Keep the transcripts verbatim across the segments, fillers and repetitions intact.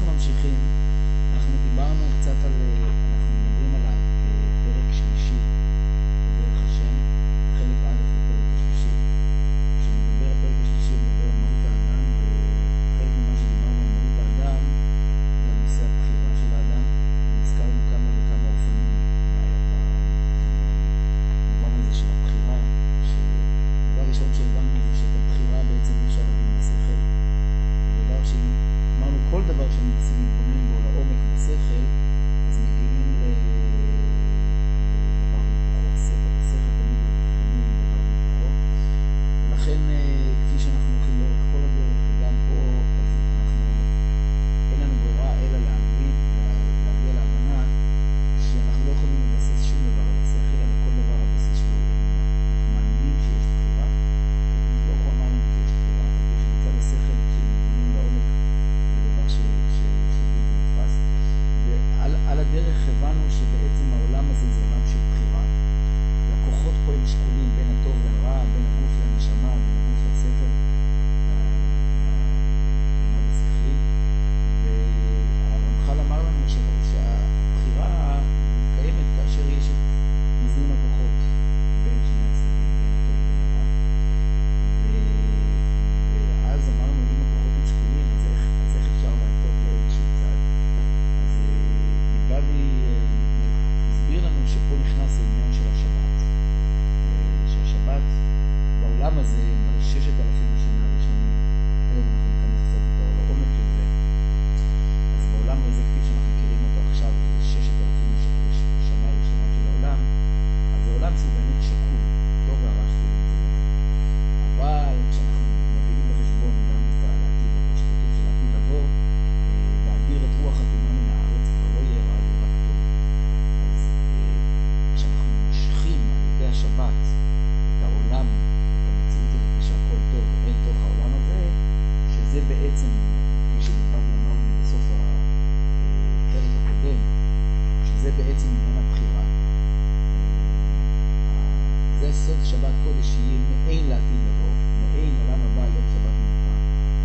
אנחנו ממשיכים, אנחנו דיברנו קצת על, אנחנו מדברים על הפרק שלישי, בדרך השם, חלק א' בפרק השלישי. כשמדבר הפרק השלישי, מדבר על מהות האדם, וחלק ממה שדיברנו על מהות האדם, זה על נושא הבחירה של האדם, ונזכרנו כמה וכמה אופנים במובן הזה של הבחירה, שדבר ראשון שהבנו זה שאת הבחירה בעצם אפשר להבין בשכל, ודבר שאמרנו כל דבר שמנסים להתבונן בו לעומק בשכל, אז מגיעים לדבר מפוחו, השכל, השכל תמיד מתכננים דבר מפוחו, ולכן כפי שאנחנו הולכים לאורך כל הדרך וגם פה, אז אנחנו אין לנו ברירה אלא להבין, להגיע להבנה שאנחנו לא יכולים לבסס שום דבר על השכל, אלא כל דבר הבסיס שלו הוא אמונה. אנחנו מאמינים שיש בחירה, לא יכול אמר לנו שיש בחירה, אבל שמצד השכל כשמתבוננים לעומק זה דבר שהוא בלתי נתפס, ועל הדרך הבנו שבעצם העולם הזה זה עולם של בחירה, והכוחות פה הם שקולים בין הטוב לרע, בין הגוף לנשמה, בין הגוף לשכל, למד השכלי, והרמח"ל אמר לנו שהבחירה קיימת כאשר יש את איזון הכוחות בין שני הצדדים, בין הטוב ולרע, ואז אמרנו אם הכוחות הם שקולים, אז איך, אז איך אפשר לעטות לאיזשהו צד? אז ניבדי הסביר לנו שפה נכנס העניין של השבת, שהשבת בעולם הזה בששת אלפים השנה הראשונים, היום אנחנו ניכנס קצת יותר לעומק של זה, אז בעולם הזה כפי שאנחנו מכירים אותו עכשיו, ששת אלפים השנה הראשונות של העולם, אז זה עולם שהוא באמת שקול, טוב והרע שקולים זה דבר. אבל כשאנחנו מביאים בחשבון גם את העתיד, כמו שכתוב של העתיד לבוא, להעביר את רוח הטומאה מן הארץ, כבר לא יהיה רע, זה רק טוב. אז כשאנחנו ממשיכים על ידי השבת את העולם, את המציאות הזאת שהכל טוב, אין תוך העולם הזה, שזה בעצם, כפי שדיברנו אמרנו בסוף הפרק הקודם, שזה בעצם עניין הבחירה. זה סוד שבת קודש שיהיה מעין לעתיד לבוא, מעין עולם הבא יום שבת מנוחה.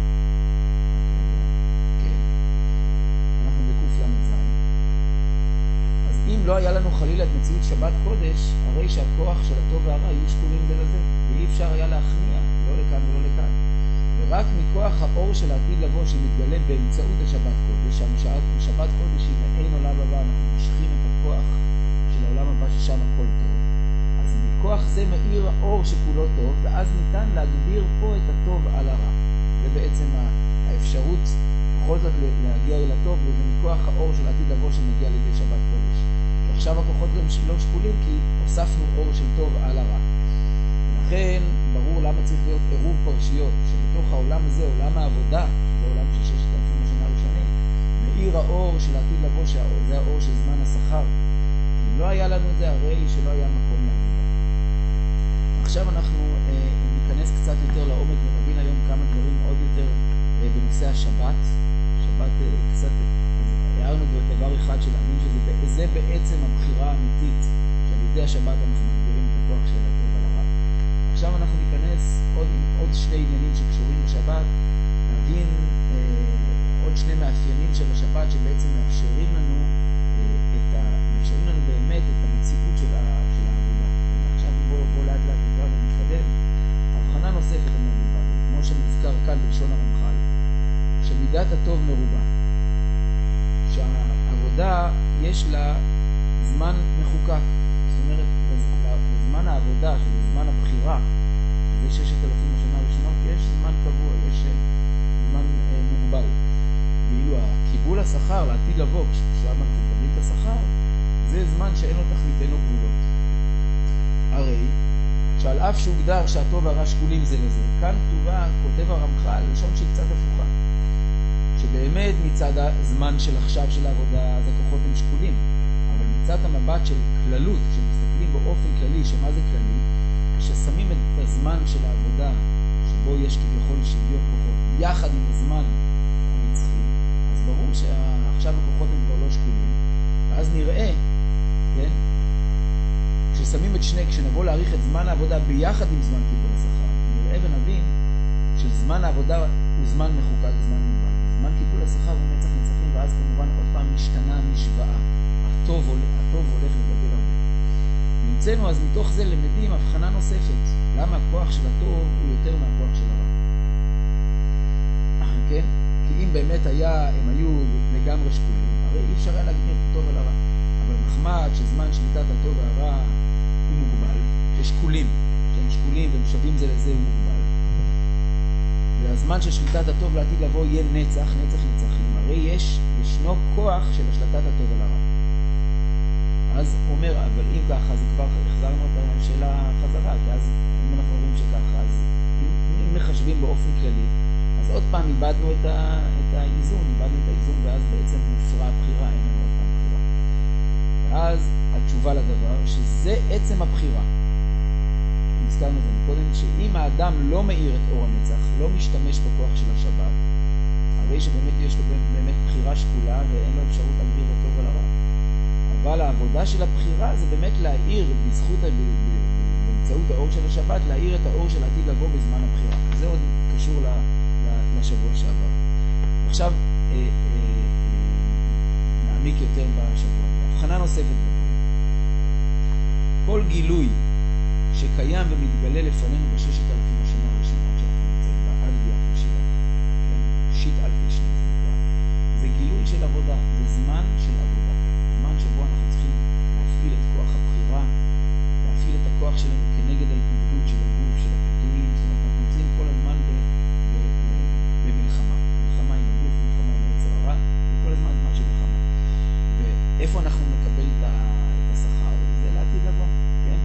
כן. אנחנו בקוף למד זין. אז אם לא היה לנו חלילה את מציאות שבת קודש, הרי שהכוח של הטוב והרע היו שקולים זה לזה, ואי אפשר היה להכניע, לא לכאן ולא לכאן. ורק מכוח האור של העתיד לבוא שמתגלה באמצעות השבת קודש, שהשבת קודש היא מעין עולם הבא, אנחנו מושכים את הכוח של העולם הבא ששם הכל טוב. אז מכוח זה מאיר האור שכולו טוב, ואז ניתן להגביר פה את הטוב על הרע. זה בעצם האפשרות בכל זאת להגיע אל הטוב, וזה מכוח האור של העתיד לבוא שמגיע לידי שבת קודש. ועכשיו הכוחות גם לא שקולים, כי הוספנו אור של טוב על הרע. ולכן ברור למה צריך להיות עירוב פרשיות, שבתוך העולם הזה, עולם העבודה, זה עולם של ששת אלפים השנה הראשונים, מאיר האור של העתיד לבוא, זה האור של זמן השכר. אם לא היה לנו את זה, הרי שלא היה מקום לעבודה. עכשיו אנחנו אה, ניכנס קצת יותר לעומק ונבין היום כמה דברים עוד יותר אה, בנושא השבת. שבת אה, קצת, אז הערנו דבר אחד של להבין שזה בעצם הבחירה האמיתית, שעל ידי השבת אנחנו מגבירים את הכוח של הטוב על הרע. עכשיו אנחנו ניכנס עוד, עוד שני עניינים שקשורים לשבת, נבין אה, עוד שני מאפיינים של השבת שבעצם מאפשרים לנו אה, את ה... מאפשרים לנו באמת את המציאות של, ה, של העבודה. עכשיו בואו בוא לאט לאט נקרא ונתקדם. הבחנה נוספת המרובה, כמו שנזכר כאן בלשון הרמח"ל, שמידת הטוב מרובה. שהעבודה יש לה זמן מחוקק. זאת אומרת, בזמן העבודה, שזה זמן הבחירה, שזה ששת אלפים השנה הראשונות, יש זמן קבוע, יש זמן אה, מוגבל. ואילו הקיבול השכר לעתיד לבוא, כששם אנחנו מקבלים את השכר, זה זמן שאין לו תכלית, אין לו גבולות. הרי, שעל אף שהוגדר שהטוב והרע שקולים זה לזה, כאן כתובה, כותב הרמח"ל, לשון שהיא קצת הפוכה. שבאמת מצד הזמן של עכשיו של העבודה, אז הכוחות הם שקולים. אבל מצד המבט של כללות, כשמסתכלים באופן כללי, שמה זה כללי, כששמים את הזמן של העבודה, שבו יש כביכול שוויון כוחות, יחד עם הזמן הנצחי, אז ברור שעכשיו הכוחות הם כבר לא שקולים, ואז נראה, כן? כששמים את שני, כשנבוא להאריך את זמן העבודה ביחד עם זמן קיבול השכר, נראה ונבין שזמן העבודה הוא זמן מחוקק, זמן מוגבל. זמן קיבול השכר הוא נצח נצחים משתנה המשוואה. הטוב, הטוב הולך לגדול הרבה. נמצאנו אז מתוך זה למדים הבחנה נוספת. למה הכוח של הטוב הוא יותר מהכוח של הרע? כן? כי אם באמת היה, הם היו לגמרי שקולים, הרי אי אפשר היה להגדיר את הטוב על הרע. אבל מחמד שזמן שליטת הטוב והרע הוא מוגבל, ששקולים, שהם שקולים והם שווים זה לזה הוא מוגבל. והזמן של שליטת הטוב לעתיד לבוא יהיה נצח, נצח נצחים. הרי יש, ישנו כוח של השלטת הטוב על הרע. אז הוא אומר, אבל אם ככה, אז כבר החזרנו את השאלה חזרה, כי אז אם אנחנו רואים שככה, אז אם, אם מחשבים באופן כללי, אז עוד פעם איבדנו את, ה, את האיזון, איבדנו את האיזון, ואז בעצם מופרע הבחירה, אין לנו עוד פעם בחירה. ואז התשובה לדבר, שזה עצם הבחירה. נזכרנו את זה מקודם, שאם האדם לא מאיר את אור הנצח, לא משתמש בכוח של השבת, הרי שבאמת יש לו באמת בחירה שקולה, ואין לו אפשרות להגדיר את הטוב על הרע. אבל העבודה של הבחירה זה באמת להאיר בזכות, באמצעות האור של השבת, להאיר את האור של העתיד לבוא בזמן הבחירה. זה עוד קשור לשבוע שעבר. עכשיו אה, אה, נעמיק יותר בשבוע. הבחנה נוספת בכל. כל גילוי שקיים ומתגלה לפנינו בששת אלפים השנה הראשונות שאנחנו נמצאים בה, עד ביאת משיח, כן? שיט אלפי שנים זה נקרא. זה גילוי של עבודה, זה זמן של עבודה. זמן שבו אנחנו צריכים להפעיל את כוח הבחירה, להפעיל את הכוח שלנו כנגד ההתנגדות של הגוף, של הפיתויים. זאת אומרת, אנחנו נמצאים כל הזמן ב, ב, ב, במלחמה. מלחמה עם הגוף, מלחמה עם היצר הרע, וכל הזמן זמן של מלחמה. ואיפה אנחנו נקבל את, ה, את השכר? זה לעתיד לבוא, כן?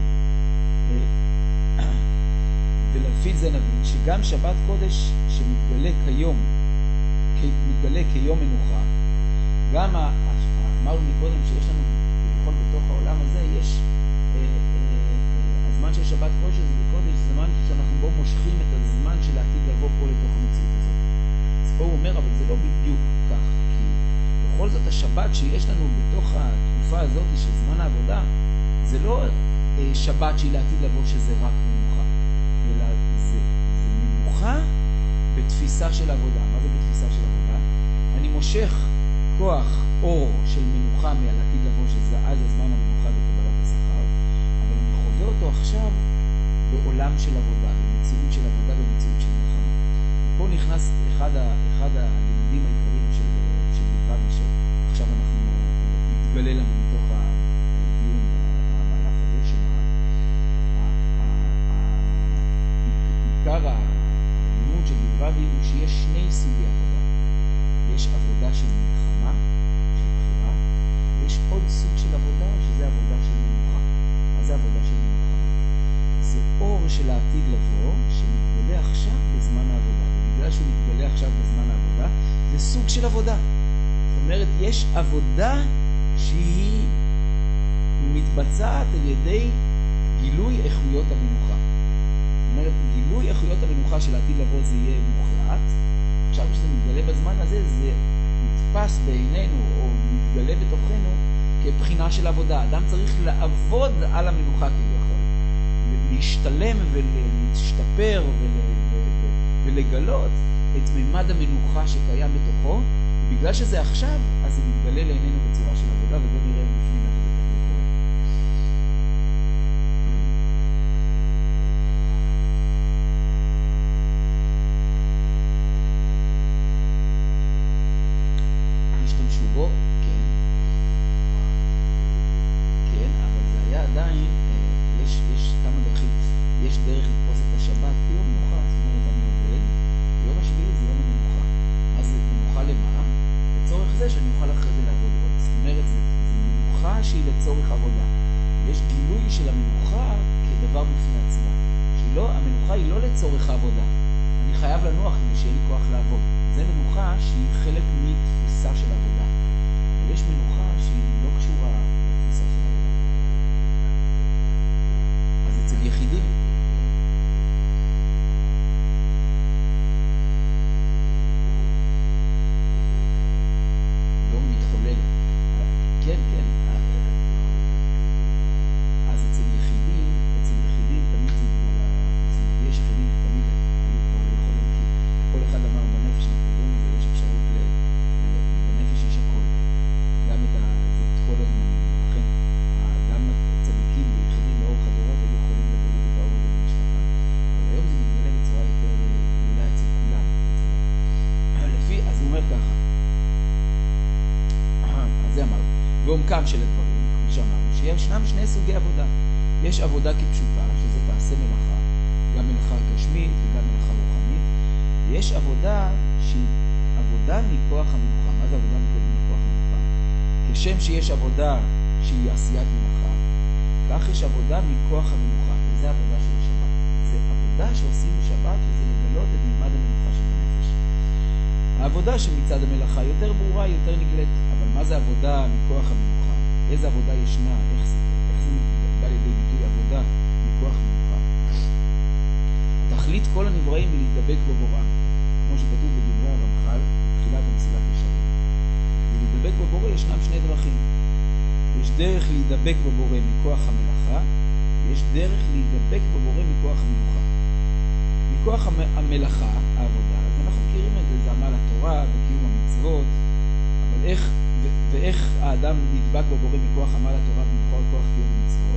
ולפי זה נבין שגם שבת קודש שמתגלה כיום, מתגלה כיום מנוחה, גם אמרנו מקודם שיש לנו בכל בתוך העולם הזה יש אה, אה, הזמן של שבת קודש, קודש זה זמן שאנחנו בו מושכים את הזמן של העתיד לבוא פה לתוך המציאות הזאת. אז פה הוא אומר, אבל זה לא בדיוק כך, כי בכל זאת השבת שיש לנו בתוך התקופה הזאת של זמן העבודה, זה לא אה, שבת שהיא לעתיד לבוא שזה רק מנוחה, אלא זה, זה מנוחה בתפיסה של עבודה. מה זה בתפיסה של עבודה? אני מושך כוח אור של מנוחה מעל עתיד לבוא, שזה אז הזמן המנוחה בקבלת השכר, אבל אני חווה אותו עכשיו בעולם של עבודה, במציאות של עבודה, במציאות של מלחמה. ופה נכנס אחד, ה, אחד הלימודים העיקריים של, של דברי, שעכשיו אנחנו מתגלה לנו מתוך הדיון, המהלך הזה, שעיקר הלימוד של דברי הוא שיש שני סוגי עבודה. יש עבודה של מלחמה, של בחירה, ויש עוד סוג של עבודה, שזה עבודה של מנוחה. מה זה עבודה של מנוחה? זה אור של העתיד לבוא, שמתגלה עכשיו בזמן העבודה. ובגלל שהוא מתגלה עכשיו בזמן העבודה, זה סוג של עבודה. זאת אומרת, יש עבודה שהיא מתבצעת על ידי גילוי איכויות המנוחה. זאת אומרת, גילוי איכויות המנוחה של העתיד לבוא זה יהיה מוחלט. עכשיו כשזה מתגלה בזמן הזה, זה נתפס בעינינו או מתגלה בתוכנו כבחינה של עבודה. אדם צריך לעבוד על המנוחה כביכול, ולהשתלם ולהשתפר ול... ולגלות את ממד המנוחה שקיים בתוכו, ובגלל שזה עכשיו, אז זה מתגלה לעינינו בצורה של עבודה, ובוא נראה בפנים איך זה קורה. השתמשו בו, כן. כן, אבל זה היה עדיין, יש, יש כמה דרכים. יש דרך לתפוס את השבת כיום מנוחה, זאת אומרת, אני עובד, יום השביעי זה יום המנוחה. אז זה מנוחה למה? לצורך זה שאני אוכל אחרי זה לעבוד עוד. זאת אומרת, זה, זה מנוחה שהיא לצורך עבודה. יש גילוי של המנוחה כדבר בפני עצמה. שלא, המנוחה היא לא לצורך העבודה. אני חייב לנוח כדי שיהיה לי כוח לעבוד. זה מנוחה שהיא חלק מתפיסה של עבודה. אבל יש מנוחה שהיא לא קשורה לתפיסה של עבודה. אז אצל יחידים, לא מתחולל. כן, כן. אז אצל יחידים, אצל יחידים תמיד זה בגלל, זאת אומרת, יש יחידים תמיד היו כבר יכולים, כי כל אחד אמר בנפש, אנחנו רואים את זה, יש אפשרות, בנפש יש בעומקם של הדברים, כמו שאמרנו, שישנם שני סוגי עבודה. יש עבודה כפשוטה, שזה תעשה מלאכה, גם מלאכה גשמית וגם מלאכה רוחנית. ויש עבודה שהיא עבודה מכוח המנוחה. מה זה עבודה מכוח המנוחה? כשם שיש עבודה שהיא עשיית מלאכה, כך יש עבודה מכוח המנוחה, וזה עבודה של השבת. זה עבודה שעושים בשבת, וזה לגלות את מימד המנוחה של הנפש. העבודה שמצד המלאכה יותר ברורה, יותר נגלית. אבל מה זה עבודה מכוח המנוחה? איזה עבודה ישנה? איך זה, איך זה בא לידי ביטוי עבודה מכוח המנוחה? תכלית כל הנבראים היא להידבק בבורא, כמו שכתוב בדברי הרמח"ל, בתחילת המסילת ישרים. ולהידבק בבורא ישנם שני דרכים. יש דרך להידבק בבורא מכוח המלאכה, ויש דרך להידבק בבורא מכוח המנוחה. מכוח המלאכה, העבודה, אז אנחנו מכירים את זה, זה עמל התורה וקיום המצוות, אבל איך, ו- ואיך האדם נדבק בבורא מכוח עמל התורה ומכוח קיום המצוות?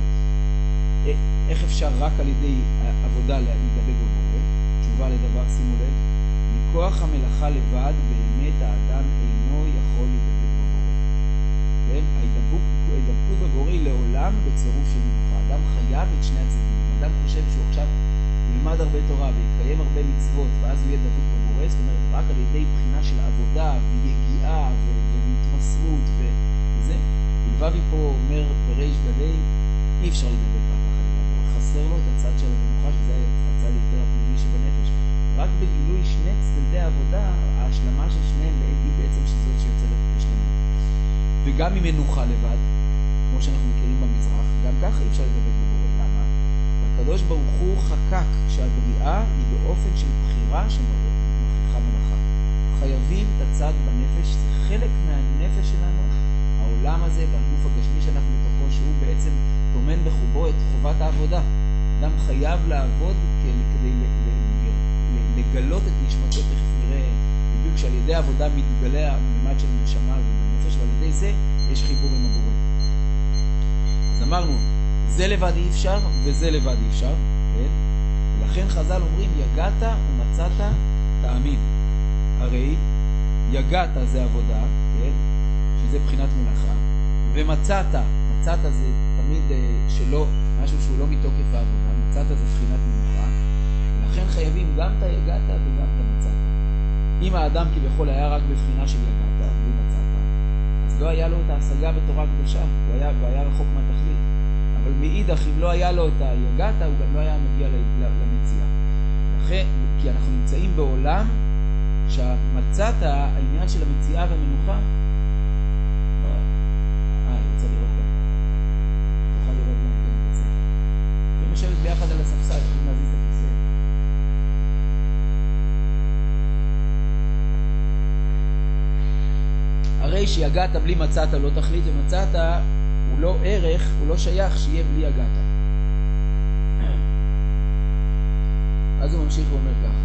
איך אפשר רק על ידי עבודה להידבק בבורא? תשובה לדבר, שימו לב, מכוח המלאכה לבד באמת האדם אינו יכול להידבק בבורא. כן? ההידבקות בבורא לעולם בצירוף של מנוחה. האדם חייב את שני הצדדים. האדם חושב שהוא עכשיו ילמד הרבה תורה ויקיים הרבה מצוות, ואז הוא יהיה דבוק בבורא, זאת אומרת, רק על ידי בחינה של עבודה ויגיעה והתמסרות וזה. בלבבי פה אומר בריש גלי, אי אפשר לדבק רק אחת בבורא. חסר לו את הצד של המנוחה, שזה הצד יותר הפנימי שבנפש. רק בגילוי שני צדדי העבודה, ההשלמה של שניהם היא בעצם שזאת שיוצרת בשלמות. וגם עם מנוחה לבד, כמו שאנחנו מכירים במזרח, גם ככה אי אפשר לדבק בבורא. למה? והקדוש ברוך הוא חקק שהבריאה היא באופן של בחירה שמוכיחה מלאכה. חייבים את הצד בנפש, זה חלק מהנפש שלנו, העולם הזה והגוף הגשמי שאנחנו בתוכו, שהוא בעצם תומן בחובו את חובת העבודה. אדם חייב לעבוד כדי לגלות את נשמתו, תכף נראה בדיוק שעל ידי העבודה מתגלה הממד של נשמה ובנפש, ועל ידי זה יש חיבור עם הבורא. אז אמרנו, זה לבד אי אפשר וזה לבד אי אפשר, כן? ולכן חז"ל אומרים, יגעת ומצאת תאמין. הרי יגעת זה עבודה, כן? שזה בחינת מלאכה, ומצאת, מצאת זה תמיד שלא, משהו שהוא לא מתוקף העבודה, מצאת זה בחינת מנוחה, ולכן חייבים גם את היגעת וגם את המצאת. אם האדם כביכול היה רק בבחינה של יגעת בלי מצאת, אז לא היה לו את ההשגה בתורה הקדושה, הוא היה, הוא היה רחוק מהתכלית. אבל מאידך, אם לא היה לו את היגעת, הוא גם לא היה מגיע למציאה. לכן, כי אנחנו נמצאים בעולם שהמצאת העניין של המציאה והמנוחה, אה, אני רוצה לראות גם. תוכל לראות גם כן בצפר. אתם יושבת ביחד על הספסל, יכולים להזיז את הכיסא. הרי שיגעת בלי מצאת לא תכלית, ומצאת הוא לא ערך, הוא לא שייך שיהיה בלי יגעת. אז הוא ממשיך ואומר ככה.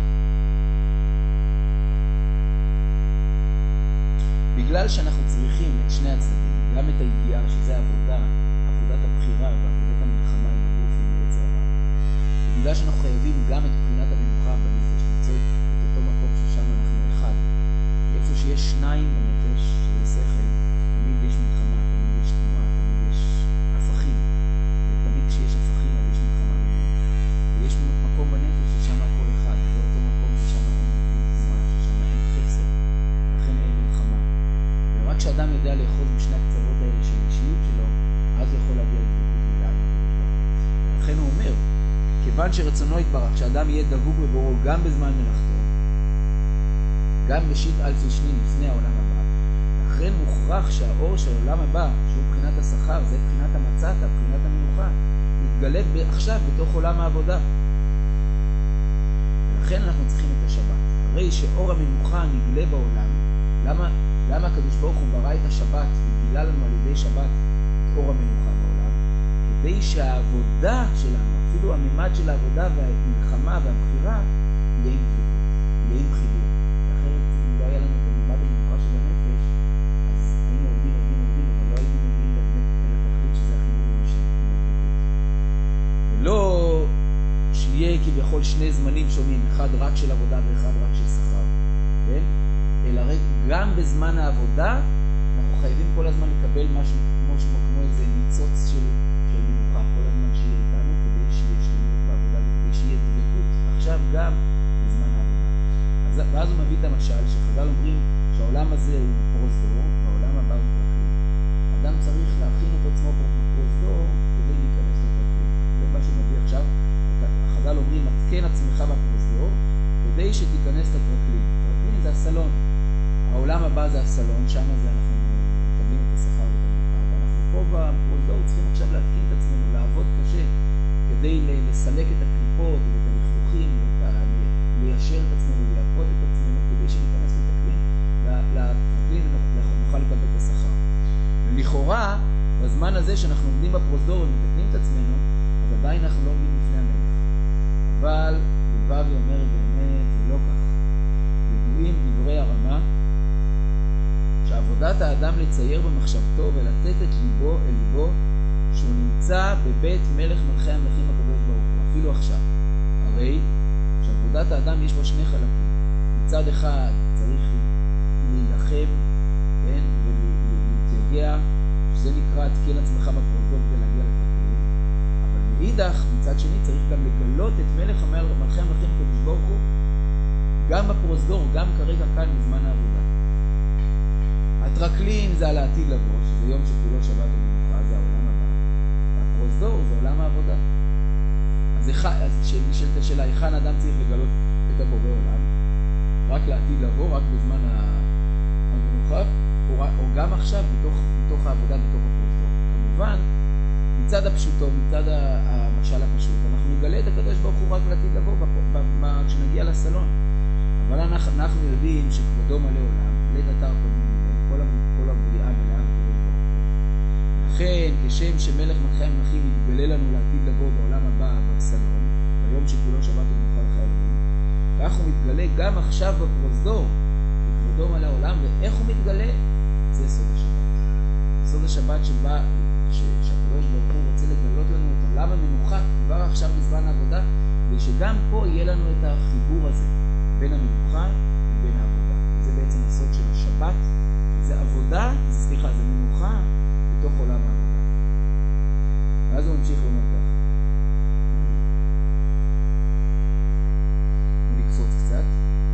בגלל שאנחנו צריכים את שני הצדדים, גם את היגיעה, שזה עבודה, עבודת הבחירה ועבודת המלחמה עם הגוף עם העץ הרע. ובגלל שאנחנו חייבים גם את בחינת המנוחה בנפש, למצוא את אותו מקום ששם אנחנו אחד. איפה שיש שניים בנפש, שזה שכל, תמיד יש מלחמה, תמיד יש תנועה, תמיד יש הפכים. ותמיד כשיש הפכים אז יש מלחמה ביניהם. ויש מקום בנפש ששם הכל אחד, ואותו מקום ששם אין תנועה, ששם אין חסר, לכן אין מלחמה. ורק כשאדם יודע לאחוז בשני הקצוות האלה של האישיות שלו, אז הוא יכול להגיע לדבקות מלאה. לכן הוא אומר, כיוון שרצונו יתברך, כשאדם יהיה דבוק בבוראו גם בזמן מלאכתו, גם בשיט אלפי שנים לפני העולם הבא, לכן מוכרח שהאור של העולם הבא, שהוא בחינת השכר, זה בחינת המצאת, בחינת המנוחה, מתגלה עכשיו בתוך עולם העבודה. ולכן אנחנו צריכים את השבת. הרי שאור המנוחה נגלה בעולם. למה, למה הקדוש ברוך הוא ברא את השבת וגילה לנו על ידי שבת את אור המנוחה בעולם? כדי שהעבודה שלנו, אפילו הממד של העבודה והמלחמה והבחירה, יהיה עם דבקות, יהיה עם חיבור. אחרת, אם לא היה לנו בממד המנוחה של הנפש, אז היינו עובדים, עובדים, עובדים, אבל לא היינו מגיעים באמת לתכלית שזה החיבור עם הדבקות. ולא שיהיה כביכול שני זמנים שונים, אחד רק של עבודה ואחד רק של שכר, כן? אלא רק גם בזמן העבודה אנחנו חייבים כל הזמן לקבל משהו כמו, כמו איזה ניצוץ של, של מנוחה, כל הזמן שיהיה איתנו, כדי שיהיה שלמות בעבודה, כדי שיהיה דבקות, עכשיו גם בזמן העבודה. אז, ואז הוא מביא את המשל, שחז"ל אומרים שהעולם הזה הוא פרוזדור, והעולם הבא הוא טרקלין. האדם צריך להכין את עצמו בפרוזדור כדי להיכנס לטרקלין. זה מה שהוא מביא עכשיו. החז"ל אומרים, התקן עצמך בפרוזדור, כדי שתיכנס לטרקלין. טרקלין זה הסלון. העולם הבא זה הסלון, שם זה אנחנו מקבלים את השכר ואת המנוחה. ואנחנו פה בפרוזדור צריכים עכשיו להתקין את עצמנו, לעבוד קשה, כדי לסלק את הקליפות ואת הלכלוכים, ליישר את עצמנו, לייפות את עצמנו, כדי שניכנס לטרקלין, לטרקלין נוכל לקבל את השכר. ולכאורה, בזמן הזה שאנחנו עומדים בפרוזדור ומתקנים את עצמנו, אז עדיין אנחנו לא עומדים לפני המלך. אבל בבבלי אומרת באמת, זה לא כך. ידועים דברי הרמה, שעבודת האדם לצייר במחשבתו ולתת את ליבו אל ליבו, שהוא נמצא בבית מלך מלכי המלכים הקדוש ברוך הוא, אפילו עכשיו. הרי שעבודת האדם יש בה שני חלקים. מצד אחד צריך להילחם, כן, ולהתייגע, שזה נקרא תקן עצמך בפרוזדור כדי להגיע לטרקלין. אבל מאידך, מצד שני, צריך גם לגלות את מלך מלכי המלכים הקדוש ברוך הוא, גם בפרוזדור, גם כרגע כאן בזמן העבודה. הטרקלין זה על העתיד לבוא, שזה יום שכולו שבת ומנוחה, זה העולם הבא. והפרוזדור זה עולם העבודה. אז, אז שנשאלת השאלה, היכן אדם צריך לגלות את הבורא עולם? רק לעתיד לבוא, רק בזמן המנוחה, או, או גם עכשיו בתוך, בתוך העבודה, בתוך הפרוזדור. כמובן, מצד הפשוטו, מצד המשל הפשוט, אנחנו נגלה את הקדוש ברוך הוא רק לעתיד לבוא, כשנגיע לסלון. אבל אנחנו, אנחנו יודעים שכבודו מלא עולם, לית אתר פנים, כל, כל הבריאה מלאה הקדוש ברוך הוא. לכן, כשם שמלך מלכי המלכים יתגלה לנו לעתיד לבוא בעולם הבא בסלון, ביום שכולו שבת ומנוחה לחייבים, כך הוא מתגלה גם עכשיו בפרוזדור, כבודו מלא עולם, ואיך הוא מתגלה? זה סוד השבת. סוד השבת שבא, שהקדוש ברוך הוא רוצה לגלות לנו את עולם המנוחה כבר עכשיו בזמן העבודה, כדי שגם פה יהיה לנו את החיבור הזה בין המנוחה ובין העבודה. זה בעצם הסוד של השבת, זה עבודה, סליחה, זה מנוחה בתוך עולם העבודה. ואז הוא ממשיך ואומר כך. נקפוץ קצת.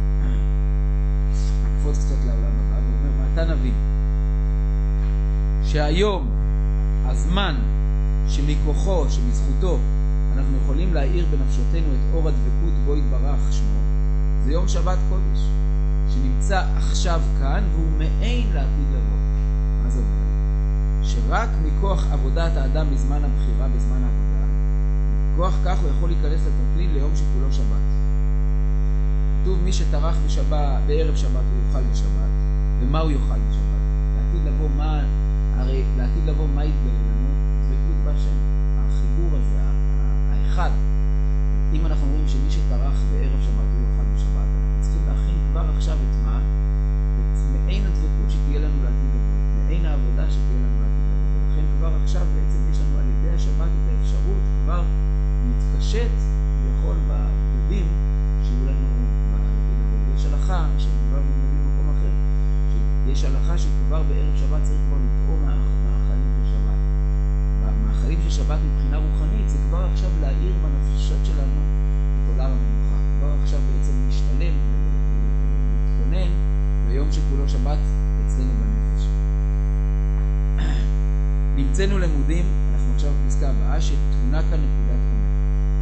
נקפוץ קצת לעולם הבא, ואומר, מעתה נבין שהיום הזמן שמכוחו, שמזכותו, אנחנו יכולים להאיר בנפשותנו את אור הדבקות בו יתברך שמו, זה יום שבת קודש, שנמצא עכשיו כאן, והוא מעין לעתיד לבוא. מה זה אומר? שרק מכוח עבודת האדם בזמן הבחירה, בזמן העבודה, מכוח כך הוא יכול להיכנס לטרקלין ליום שכולו שבת. כתוב מי שטרח בשבת, בערב שבת הוא יאכל בשבת, ומה הוא יאכל בשבת? לעתיד לבוא מה, הרי לעתיד לבוא מה יתגלה לנו? דבקות בהשם. החיבור הזה, האחד. אם אנחנו אומרים שמי שטרח בערב שבת הוא יאכל בשבת, אנחנו צריכים להכין כבר עכשיו את מה? את מעין הדבקות שתהיה לנו לעתיד לבוא, מעין העבודה שתהיה לנו לעתיד לבוא. ולכן כבר עכשיו בעצם יש לנו על ידי השבת את האפשרות כבר להתקשט ויכול בבגדים שיהיו לנו לעתיד לבוא. ויש הלכה, שכבר נביא במקום אחר, שיש הלכה שכבר בערב שבת צריך כבר לטעום מהאכלים של שבת. מהאכלים של שבת מבחינה רוחנית זה כבר עכשיו להאיר בנפשות שלנו את עולם המנוחה. כבר עכשיו בעצם להשתלם ולהתכונן ביום שכולו שבת אצלנו בנפש. נמצאנו למודים, אנחנו עכשיו בפסקה הבאה, שתמונה כאן נקודת עומק.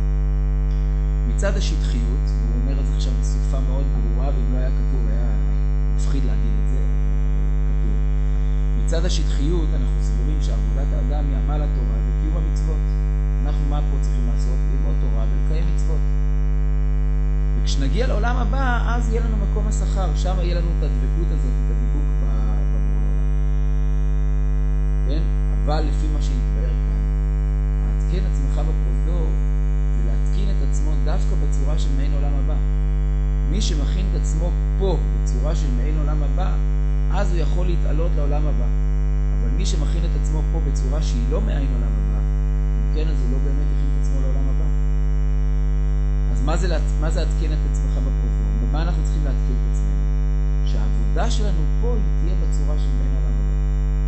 מצד השטחיות, והוא אומר את זה עכשיו בסופה מאוד ברורה, ואם לא היה כתוב היה מפחיד להגיד את זה, כתוב. מצד השטחיות אנחנו סבורים שעבודת האדם היא עמל התורה וקיום המצוות. אנחנו מה פה צריכים לעשות? ללמוד תורה ולקיים מצוות. וכשנגיע לעולם הבא, אז יהיה לנו מקום השכר, שם יהיה לנו את הדבקות הזאת, את הדיבוק בבורא עולם. כן? אבל לפי מה שהתבאר כאן, להתקין עצמך בפרוזדור זה להתקין את עצמו דווקא בצורה של מעין עולם הבא. מי שמכין את עצמו פה בצורה של מעין עולם הבא, אז הוא יכול להתעלות לעולם הבא. אבל מי שמכין את עצמו פה בצורה שהיא לא מעין עולם הבא, אם כן, אז הוא לא באמת הכין את עצמו לעולם הבא. אז מה זה, מה זה להתקין את עצמך בפרוזדור? במה אנחנו צריכים להתקין את עצמנו? שהעבודה שלנו פה היא תהיה בצורה של מעין עולם הבא.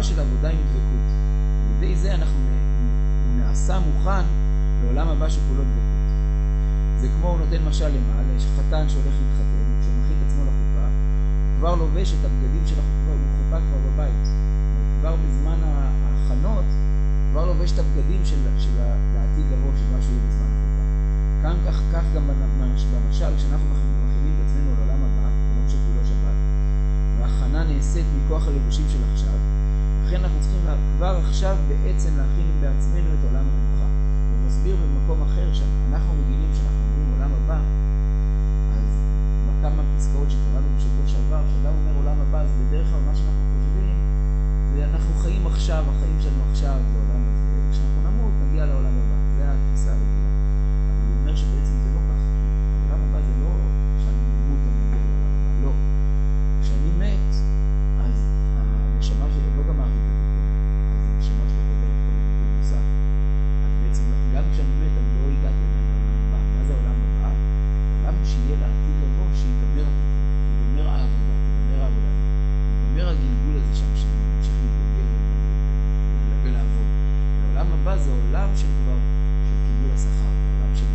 של עבודה עם דבקות. על ידי זה אנחנו נעשה מוכן לעולם הבא שכולו דבקות. זה כמו הוא נותן משל למעלה, יש חתן שהולך להתחתן, כשהוא מכין את עצמו לחופה, הוא כבר לובש את הבגדים של החופה, הוא חופה כבר בבית. כבר בזמן ההכנות, כבר לובש את הבגדים של, של העתיד לבוא, של מה שיהיה בזמן החופה. כאן כך, כך גם במשל, כשאנחנו מכינים את עצמנו לעולם הבא, יום שכולו שבת, וההכנה נעשית מכוח הלבושים של עכשיו, לכן אנחנו צריכים כבר עכשיו בעצם להכין בעצמנו את עולם המנוחה. הוא מסביר במקום אחר שאנחנו רגילים שאנחנו אומרים עולם הבא, אז כמה פסקאות שקראנו בשבוע שעבר, שאדם אומר עולם הבא, אז בדרך כלל מה שאנחנו חושבים, זה אנחנו חיים עכשיו, החיים שלנו עכשיו זה עולם הזה, כשאנחנו נמות נגיע לעולם הבא, זה התפיסה הרגילה. אבל הוא אומר שבעצם זה לא כך, העולם הבא זה לא שאני נמות אני מגיע לעולם הבא, לא. כשאני מת, אז הנשמה שלי לא גמרתי את הדיכוי, אז הנשמה שלי חוזרת כל הדיכוי נוסף. אז בעצם גם כשאני מת אני לא הגעתי לעולם הבא. מה זה העולם הבא? העולם שיהיה לעתיד לבוא, שיגמר יגמר העבודה, יגמר העבודה, יגמר הגלגול הזה שם שממשיך להתגלגל ולעבוד. העולם הבא זה עולם של כבר של קיבול השכר, העולם של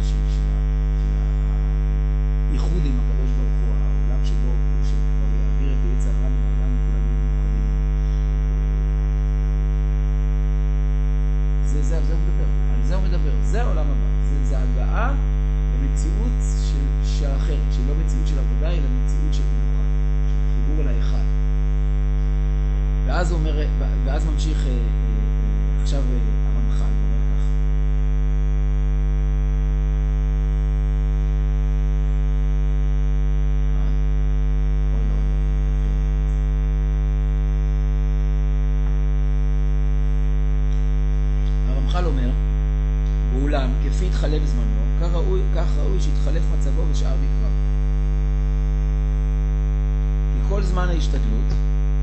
הייחוד עם הקדוש ברוך הוא, העולם שבו שכבר יעביר את יצר הרע מן העולם וכולם יהיו מוכנים. זה זה, זה הוא מדבר, על זה הוא מדבר, זה העולם הבא, זה, זה הגעה למציאות של, של אחרת, שהיא לא מציאות של עבודה, אלא מציאות של מנוחה, של חיבור אל האחד. ואז הוא אומר, ואז ממשיך אה, אה, עכשיו אה, הרמח"ל, הוא אומר כך. הרמח"ל אומר, ואולם, כפי התחלף זמנו, כך ראוי, כך ראוי שיתחלף מצבו ושאר מקרא. כי כל זמן ההשתדלות,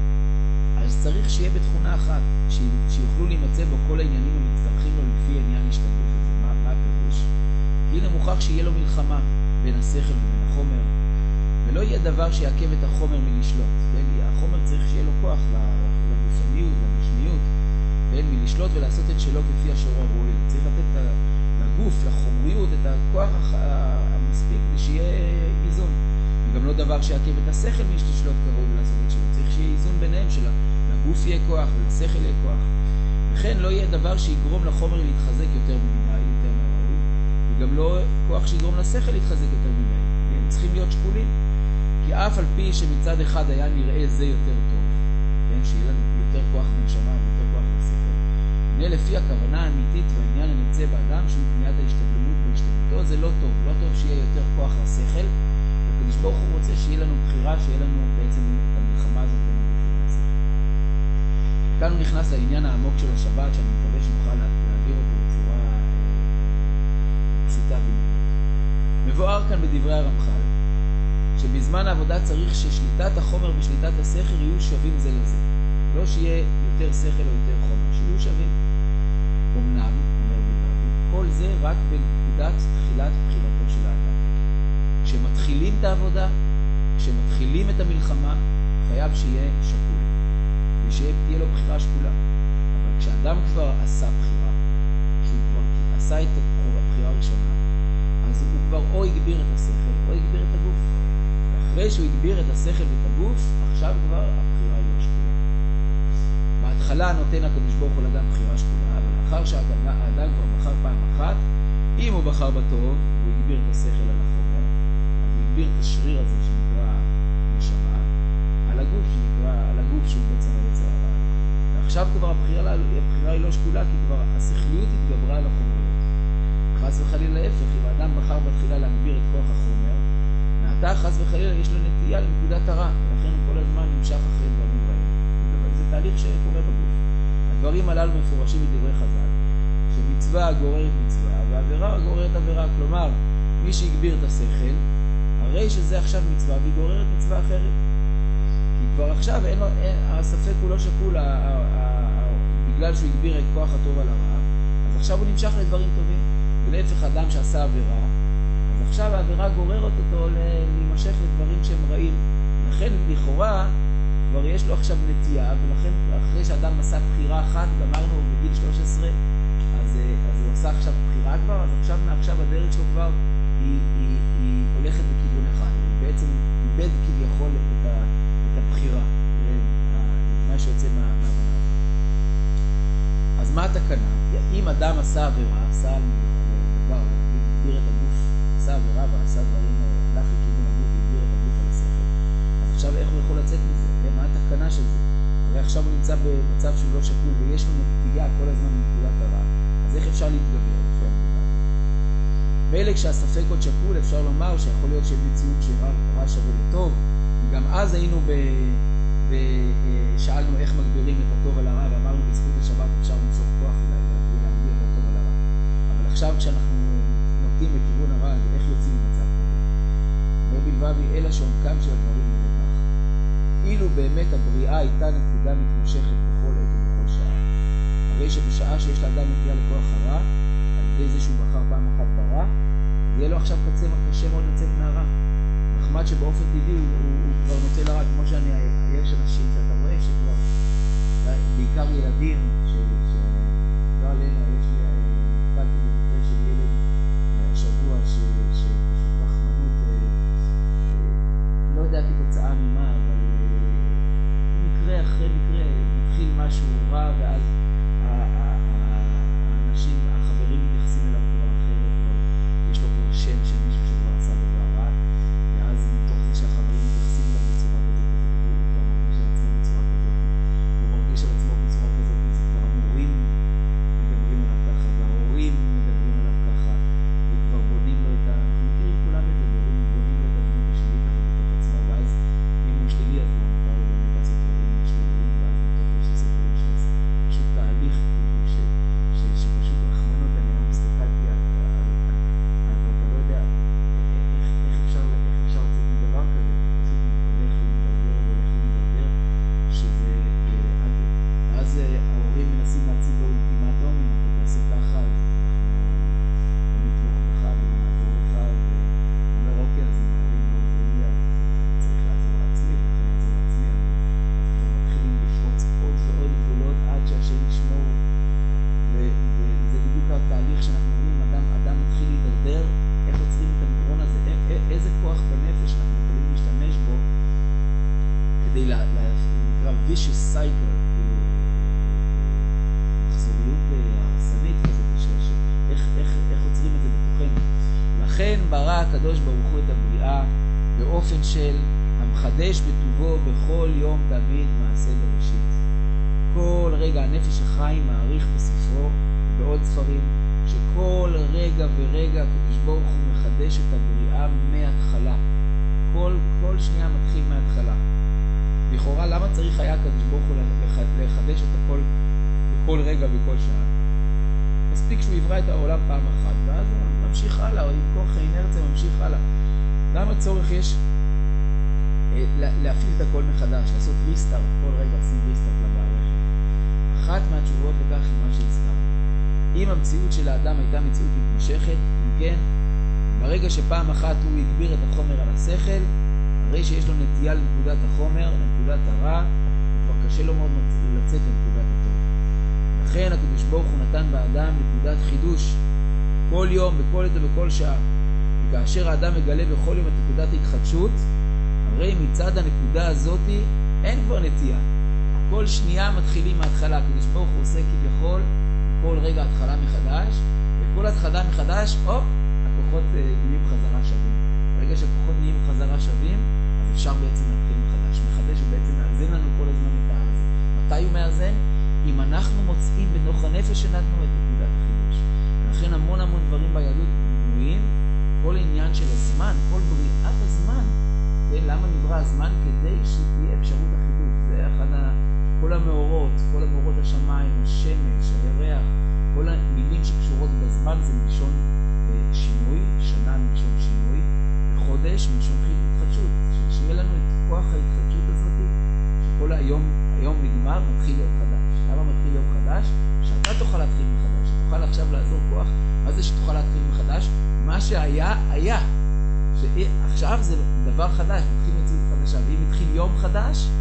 אז צריך שיהיה בתכונה אחת, שיוכלו להימצא בו כל העניינים המצטרכים לו לפי עניין השתדלות הזה. מה, מה הפירוש? הנה מוכרח שיהיה לו מלחמה בין השכל ובין החומר, ולא יהיה דבר שיעכב את החומר מלשלוט. החומר צריך שיהיה לו כוח לגופניות, לגשמיות, מלשלוט ולעשות את שלו כפי השור הראוי. צריך לתת לגוף, לחומריות, את הכוח המספיק כדי שיהיה איזון. וגם לא דבר שיעכב את השכל מלשלוט כראוי ולעשות את שלו. צריך שיהיה איזון ביניהם שלה. לגוף יהיה כוח ולשכל יהיה כוח. וכן לא יהיה דבר שיגרום לחומר להתחזק יותר ממי, יותר מהראוי, וגם לא כוח שיגרום לשכל להתחזק יותר ממי. הם צריכים להיות שקולים. כי אף על פי שמצד אחד היה נראה זה יותר טוב, כן? שיהיה לנו יותר כוח בנשמה ויותר כוח לשכל. הנה לפי הכוונה האמיתית והעניין הנמצא באדם שהוא קניית ההשתדלות בהשתדלותו, זה לא טוב. לא טוב שיהיה יותר כוח לשכל. הקדוש ברוך הוא רוצה שיהיה לנו בחירה, שיהיה לנו בעצם את המלחמה הזאת בין הגוף לשכל. כאן הוא נכנס לעניין העמוק של השבת, שאני מקווה שנוכל להעביר אותו בצורה פשוטה במיוחד. מבואר כאן בדברי הרמח"ל, שבזמן העבודה צריך ששליטת החומר ושליטת השכל יהיו שווים זה לזה. לא שיהיה יותר שכל או יותר חומר, שיהיו שווים. אמנם, אומר בלעדי, כל זה רק בנקודת תחילת בחירתו של האדם. כשמתחילים את העבודה, כשמתחילים את המלחמה, חייב שיהיה שקול. ושתהיה לו בחירה שקולה. אבל כשאדם כבר עשה בחירה, כשהוא כבר עשה את הבחירה הראשונה, אז הוא כבר או הגביר את השכל, או הגביר את הגוף. ואחרי שהוא הגביר את השכל ואת הגוף, עכשיו כבר הבחירה היא לא שקולה. בהתחלה נותן הקדוש ברוך הוא לאדם בחירה שקולה, אבל לאחר שהאדם כבר בחר פעם אחת, אם הוא בחר בטוב, הוא הגביר את השכל על החומר, אז הוא הגביר את השריר הזה שנקרא נשמה, על הגוף שנקרא, על הגוף שהוא בעצם היצר הרע. ועכשיו כבר הבחירה, הבחירה היא לא שקולה, כי כבר השכליות התגברה על החומריות. חס וחלילה להפך, אם האדם בחר בתחילה להגביר את כוח החומר, מעתה חס וחלילה יש לו נטייה לנקודת הרע, ולכן הוא כל הזמן נמשך אחרי דברים רעים. זה תהליך שקורה בגוף. הדברים הללו מפורשים בדברי חז"ל, שמצווה גוררת מצווה, ועבירה גוררת עבירה. כלומר, מי שהגביר את השכל, הרי שזה עכשיו מצווה, והיא גוררת מצווה אחרת. כי כבר עכשיו אין לו, אין, הספק הוא לא שקול, ה, ה, ה, ה, בגלל שהוא הגביר את כוח הטוב על הרע, אז עכשיו הוא נמשך לדברים טובים. ולהפך אדם שעשה עבירה, אז עכשיו העבירה גוררת אותו להימשך לדברים שהם רעים. לכן לכאורה כבר יש לו עכשיו נטייה, ולכן אחרי שאדם עשה בחירה אחת, גמרנו בגיל שלוש עשרה, אז, אז הוא עשה עכשיו בחירה כבר, אז עכשיו מעכשיו הדרך שלו כבר היא, היא, היא הולכת בכיוון אחד. הוא בעצם איבד כביכול את, ה, את הבחירה, מה שיוצא מה, מהבנה הזאת. אז מה התקנה? אם אדם עשה עבירה, עשה דבר, הגביר את הגוף, עשה עבירה ועשה דברים, הלך לכיוון הגוף, הגביר את הגוף על השכל, אז עכשיו איך הוא יכול לצאת מזה? מה התקנה של זה? הרי עכשיו הוא נמצא במצב שהוא לא שקול ויש לו נטייה כל הזמן מנקודת הרע, אז איך אפשר להתגבר? מילא כשהספק עוד שקול אפשר לומר שיכול להיות שאין מציאות שרע שווה לטוב, וגם אז היינו ב... ושאלנו איך מגבירים את הטוב על הרע, ואמרנו בזכות השבת אפשר למשוך כוח ולהגביר את הטוב על הרע. אבל עכשיו כשאנחנו נוטים בכיוון הרע, אז איך יוצאים ממצב כזה? אומר בלבבי, אלא שעומקם של הדברים לא כך. אילו באמת הבריאה הייתה נקודה מתמשכת בכל עת ובכל שעה, הרי שבשעה שיש לאדם נטייה לכוח הרע, על ידי זה שהוא בחר פעם אחת ברע, אז יהיה לו עכשיו קצה קשה מאוד לצאת מהרע. נחמד שבאופן טבעי הוא, הוא, הוא כבר נוטה לרע, כמו שאני, יש אנשים שאתה רואה שכבר, בעיקר ילדים, שלא עלינו, יש לי, נתקלתי במקרה של ילד השבוע, שפשוט רחמנות, לא יודע כתוצאה ממה, אבל מקרה אחרי מקרה, מתחיל משהו רע, ואז האנשים, החברים מתייחסים אליו כבר אחרת, יש לו כבר שם של מישהו שכבר עשה דבר רע, ואז מתוך זה שהחברים מתייחסים אליו בצורה כזאת, הוא כבר מרגיש על עצמו בצורה כזאת, הוא מרגיש על עצמו בצורה כזאת, זה כבר המורים מדברים עליו ככה, וההורים מדברים עליו ככה, וכבר בונים לו את ה... אנחנו מכירים כולם את זה, בונים, בונים לו את הדמות השלילית ככה בתוך עצמו, ואז אם הוא שלילי אז הוא מותר לו באמת לעשות דברים שליליים, ואז מתוך זה שעושה דברים שעושה פשוט תהליך, שפשוט רחמנות, אני לא מסתכלתי על, אתה לא יודע איך אפשר לצאת מדבר כזה, פשוט הולך ומדרדר והולך ומדרדר, שזה, אז ההורים מנסים להציב לו אולטימטום, אם אתה תעשה ככה, אז אנחנו נתמוך בך ונעזור לך, ואומר אוקיי, אז אם ההורים לא עוזרים לי, אז צריך לעזור לעצמי, וכן לעזור לעצמי, אז כבר מתחילים לפרוץ עוד ועוד גבולות עד שהשם ישמור, וזה בדיוק התהליך שאנחנו רואים, אדם, אדם מתחיל להידרדר, איך עוצרים את המדרון הזה, איזה כוח בנפש אנחנו יכולים להשתמש בו כדי נקרא vicious cycle, מחזוריות הרסנית כזאת, איך, איך, איך עוצרים את זה בתוכנו. לכן ברא הקדוש ברוך הוא את הבריאה באופן של המחדש בטובו בכל יום תמיד מעשה בראשית. כל רגע הנפש החיים מעריך בספרו ובעוד ספרים שכל רגע ורגע הקדוש ברוך הוא מחדש את הבריאה מההתחלה. כל, כל שנייה מתחיל מההתחלה. לכאורה למה צריך היה הקדוש ברוך הוא לחדש את הכל בכל רגע ובכל שעה? מספיק שהוא יברא את העולם פעם אחת ואז הוא ממשיך הלאה, או עם כוח האינרציה ממשיך הלאה. למה צורך יש להפעיל את הכל מחדש, לעשות ריסטארט, כל רגע עושים ריסטארט למערכת? אחת מהתשובות לכך היא מה שהזכרנו. אם המציאות של האדם הייתה מציאות מתמשכת, כן, ברגע שפעם אחת הוא יגביר את החומר על השכל, הרי שיש לו נטייה לנקודת החומר, לנקודת הרע, וכבר קשה לו מאוד לצאת לנקודת הטוב. לכן הקדוש ברוך הוא נתן באדם נקודת חידוש כל יום, בכל עת ובכל שעה. וכאשר האדם מגלה בכל יום את נקודת ההתחדשות, הרי מצד הנקודה הזאת אין כבר נטייה. כל שנייה מתחילים מההתחלה. הקדוש ברוך הוא עושה כביכול כל רגע התחלה מחדש, וכל התחלה מחדש, אופ, הכוחות נהיים חזרה שווים. ברגע שהכוחות נהיים חזרה שווים, אז אפשר בעצם להתחיל מחדש. מחדש הוא בעצם מאזן לנו כל הזמן את הזה. מתי הוא מאזן? אם אנחנו מוצאים בתוך הנפש שלנו את נקודת החידוש. ולכן המון המון דברים ביהדות בנויים, כל העניין של הזמן, כל בריאת הזמן, כן, למה נברא הזמן? כדי שתהיה אפשרות החידוש. זה אחד ה... כל המאורות, כל המאורות השמיים, השמש, הירח, כל המילים שקשורות בזמן זה מלשון אה, שינוי, שנה מלשון שינוי, חודש מלשון התחדשות, שיהיה לנו את כוח ההתחדשות הזאת, שכל היום, היום נגמר, מתחיל יום חדש. למה מתחיל יום חדש? שאתה תוכל להתחיל מחדש, שתוכל עכשיו לעזור כוח. מה זה שתוכל להתחיל מחדש? מה שהיה, היה. שעכשיו זה דבר חדש, מתחיל מציאות חדשה, ואם מתחיל יום חדש,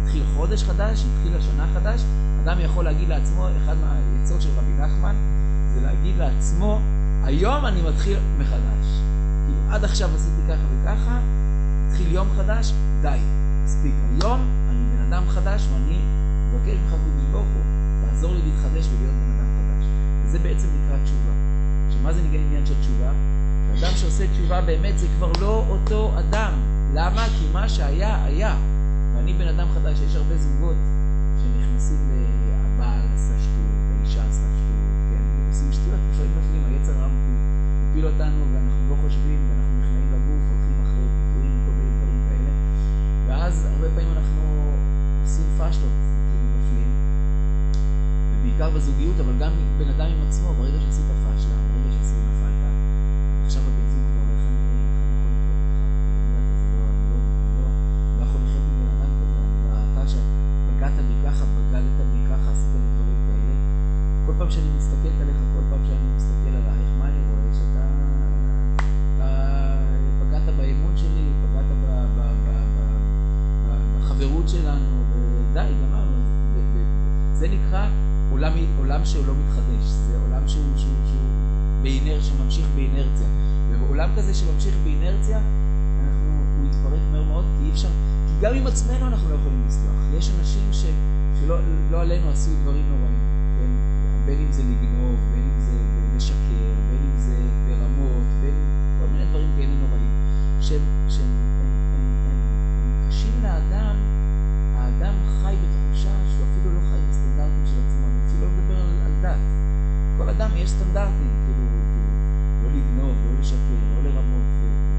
התחיל חודש חדש, התחיל השנה חדש, אדם יכול להגיד לעצמו, אחד מהיצור של רבי נחמן, זה להגיד לעצמו, היום אני מתחיל מחדש. כאילו, עד עכשיו עשיתי ככה וככה, התחיל יום חדש, די, מספיק. היום אני בן אדם חדש, ואני מבקש ממך קדוש ברוך הוא, לעזור לי להתחדש ולהיות בן אדם חדש. וזה בעצם נקרא תשובה. שמה זה נקרא עניין של תשובה? האדם שעושה תשובה באמת זה כבר לא אותו אדם. למה? כי מה שהיה, היה. ואני בן אדם חדש, יש הרבה זוגות שנכנסים לבעל עשה שטות, האישה עשה שטות, כן? עושים שטויות, לפעמים נפלים, היצר רע מפיל אותנו ואנחנו לא חושבים ואנחנו נכנעים לגוף, הולכים אחרי פיתויים וכל מיני דברים כאלה. ואז הרבה פעמים אנחנו עושים פשלות, כאילו נפלים, ובעיקר בזוגיות, אבל גם בן אדם עם עצמו, ברגע שעשית פשלה, ברגע שעשית נפלת, עכשיו הבן זוג כבר איך אני יכול לחיות איתך, לא יכול לחיות עם בן אדם כזה, אתה שבגעת בי ככה, בגדת בי ככה, עשית לי דברים כאלה. כל פעם שאני מסתכלת עליך, כל פעם שאני מסתכל עלייך, מה אני רואה? שאתה פגעת באמון שלי, פגעת בחברות שלנו, ודי, גמרנו. זה נקרא עולם, עולם שהוא לא מתחדש, זה עולם שהוא, שהוא, שהוא באינר, שממשיך באינרציה. ובעולם כזה שממשיך באינרציה, אנחנו, הוא יתפרק מהר מאוד, כי אי אפשר, כי גם עם עצמנו אנחנו לא יכולים לסלוח. יש אנשים ש, שלא לא עלינו עשו דברים נוראים, כן? בין אם זה לגנוב, בין אם זה לשקר, בין אם זה ברמות, בין כל מיני דברים כאלה נוראים, שהם, שהם הם, הם, הם, הם קשים לאדם. האדם חי בתחושה שהוא אפילו לא חי בסטנדרטים של עצמו, אני אפילו לא מדבר על, על דת. כל אדם יש סטנדרטים, כאילו, כאילו, לא לגנוב, לא לשקר, לא לרמות.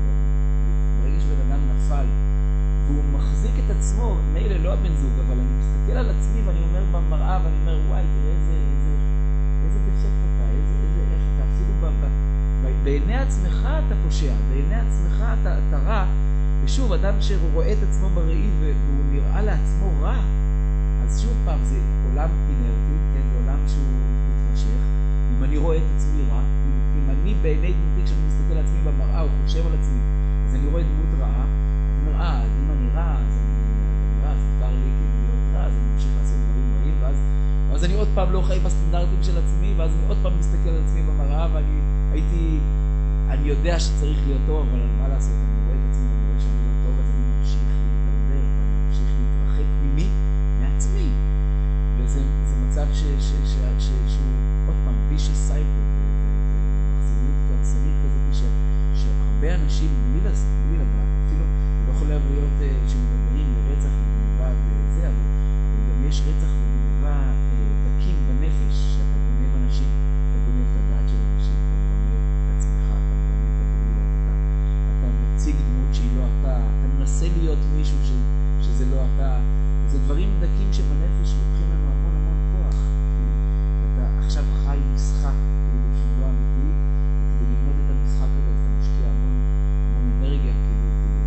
ברגע שבן אדם נפל, והוא מחזיק את עצמו, מילא לא הבן זוג, אבל אני מסתכל על עצמי ואני אומר במראה, ואני אומר, וואי, תראה איזה, איזה, איזה דפקט אתה, איזה, איזה, איך אתה, אפילו ב, ב, ב, בעיני עצמך אתה פושע, בעיני עצמך אתה, אתה רע, ושוב, אדם שרואה את עצמו בראי והוא נראה לעצמו רע, אז שוב פעם, זה עולם אינרטי, כן? זה עולם שהוא מתמשך. אם אני רואה את עצמי רע, אם, אם אני בעיני דמותי, כשאני מסתכל על עצמי במראה או חושב על עצמי, אז אני רואה דמות רעה, אני אומר, אה, אז אם אני רע, אז אני, אני רע, אז מותר לי כאילו להיות רע, אז אני ממשיך לעשות דברים רעים, ואז, ואז אני עוד פעם לא חי בסטנדרטים של עצמי, ואז אני עוד פעם מסתכל על עצמי במראה, ואני הייתי, אני יודע שצריך להיות טוב, אבל מה לעשות? אני רואה את עצמי, אני רואה שאני לא טוב, אז אני ממשיך להתדרדר, ואני ממשיך להתרחק ממי? מעצמי. וזה זה מצב ש, ש, ש, ש, שהוא עוד פעם vicious cycle, ומחזוריות קרסנית כזאת, ש, שהרבה אנשים בלי לדעת, אפילו לא יכול להיות שמדברים לרצח וגניבה וזה, אבל, אבל גם יש רצח וגניבה דקים בנפש, שאתה גונב אנשים, אתה גונב את הדעת של אנשים, אתה גונב את עצמך, אתה גונב את הבריאות, אתה, אתה מציג דמות שהיא לא אתה, אתה מנסה להיות מישהו ש, שזה לא אתה. זה דברים דקים שבנפש לוקחים לנו המון המון כוח. אתה עכשיו חי משחק כאילו שהוא לא אמיתי, וכדי ללמוד את המשחק הזה אתה משקיע המון, המון אנרגיה כאילו,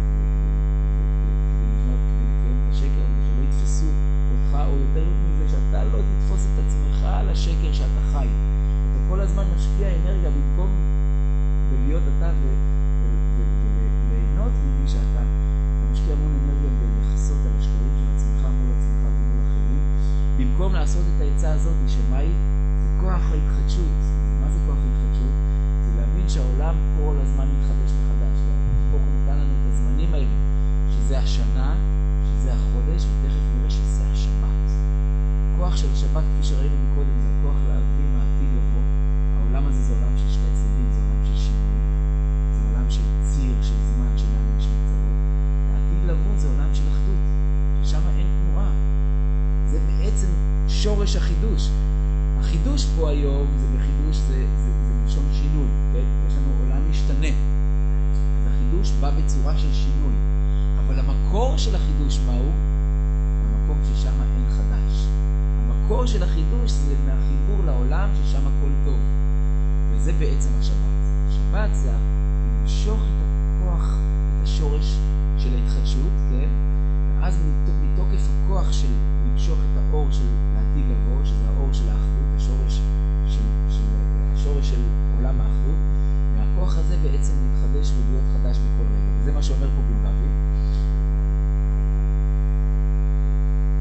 כדי לבנות, כדי לקיים את השקר הזה, שלא יתפסו אותך, או יותר מזה שאתה לא תתפוס את עצמך על השקר שאתה חי. אתה כל הזמן משקיע אנרגיה במקום בלהיות אתה וליהנות ממי שאתה, אתה משקיע המון אנרגיה בלחסות על השקרים של עצמך מול עצמך ומול אחרים, במקום לעשות את העצה הזאת, שמה היא? זה כוח ההתחדשות. מה זה כוח ההתחדשות? זה להבין שהעולם כל הזמן מתחדש מחדש. פה הוא נתן לנו את הזמנים האלה, שזה השנה, שזה החודש, ותכף נראה שזה השבת. הכוח של השבת, כפי שראינו מקודם, זה הכוח להבין מה עתיד לבוא. העולם הזה זה עולם של שני צדדים, זה עולם של שינוי, זה עולם של ציר, של זמן, של עמים, של קצוות. העתיד לבוא זה עולם של אחדות, ששם אין תנועה. זה בעצם שורש החידוש. החידוש פה היום, זה בחידוש, זה, זה, זה בלשון שינוי, כן? יש לנו עולם משתנה. אז החידוש בא בצורה של שינוי. אבל המקור של החידוש מהו? המקום ששם אין חדש. המקור של החידוש זה מהחיבור לעולם ששם הכל טוב. וזה בעצם השבת. השבת זה למשוך את הכוח, את השורש של ההתחדשות, כן? ואז מתוקף הכוח של למשוך את האור של לעתיד לבוא, שזה האור של האחדות, השורש של, של, השורש של עולם האחדות, מהכוח הזה בעצם להתחדש ולהיות חדש בכל רגע. וזה מה שאומר פה בלבבי.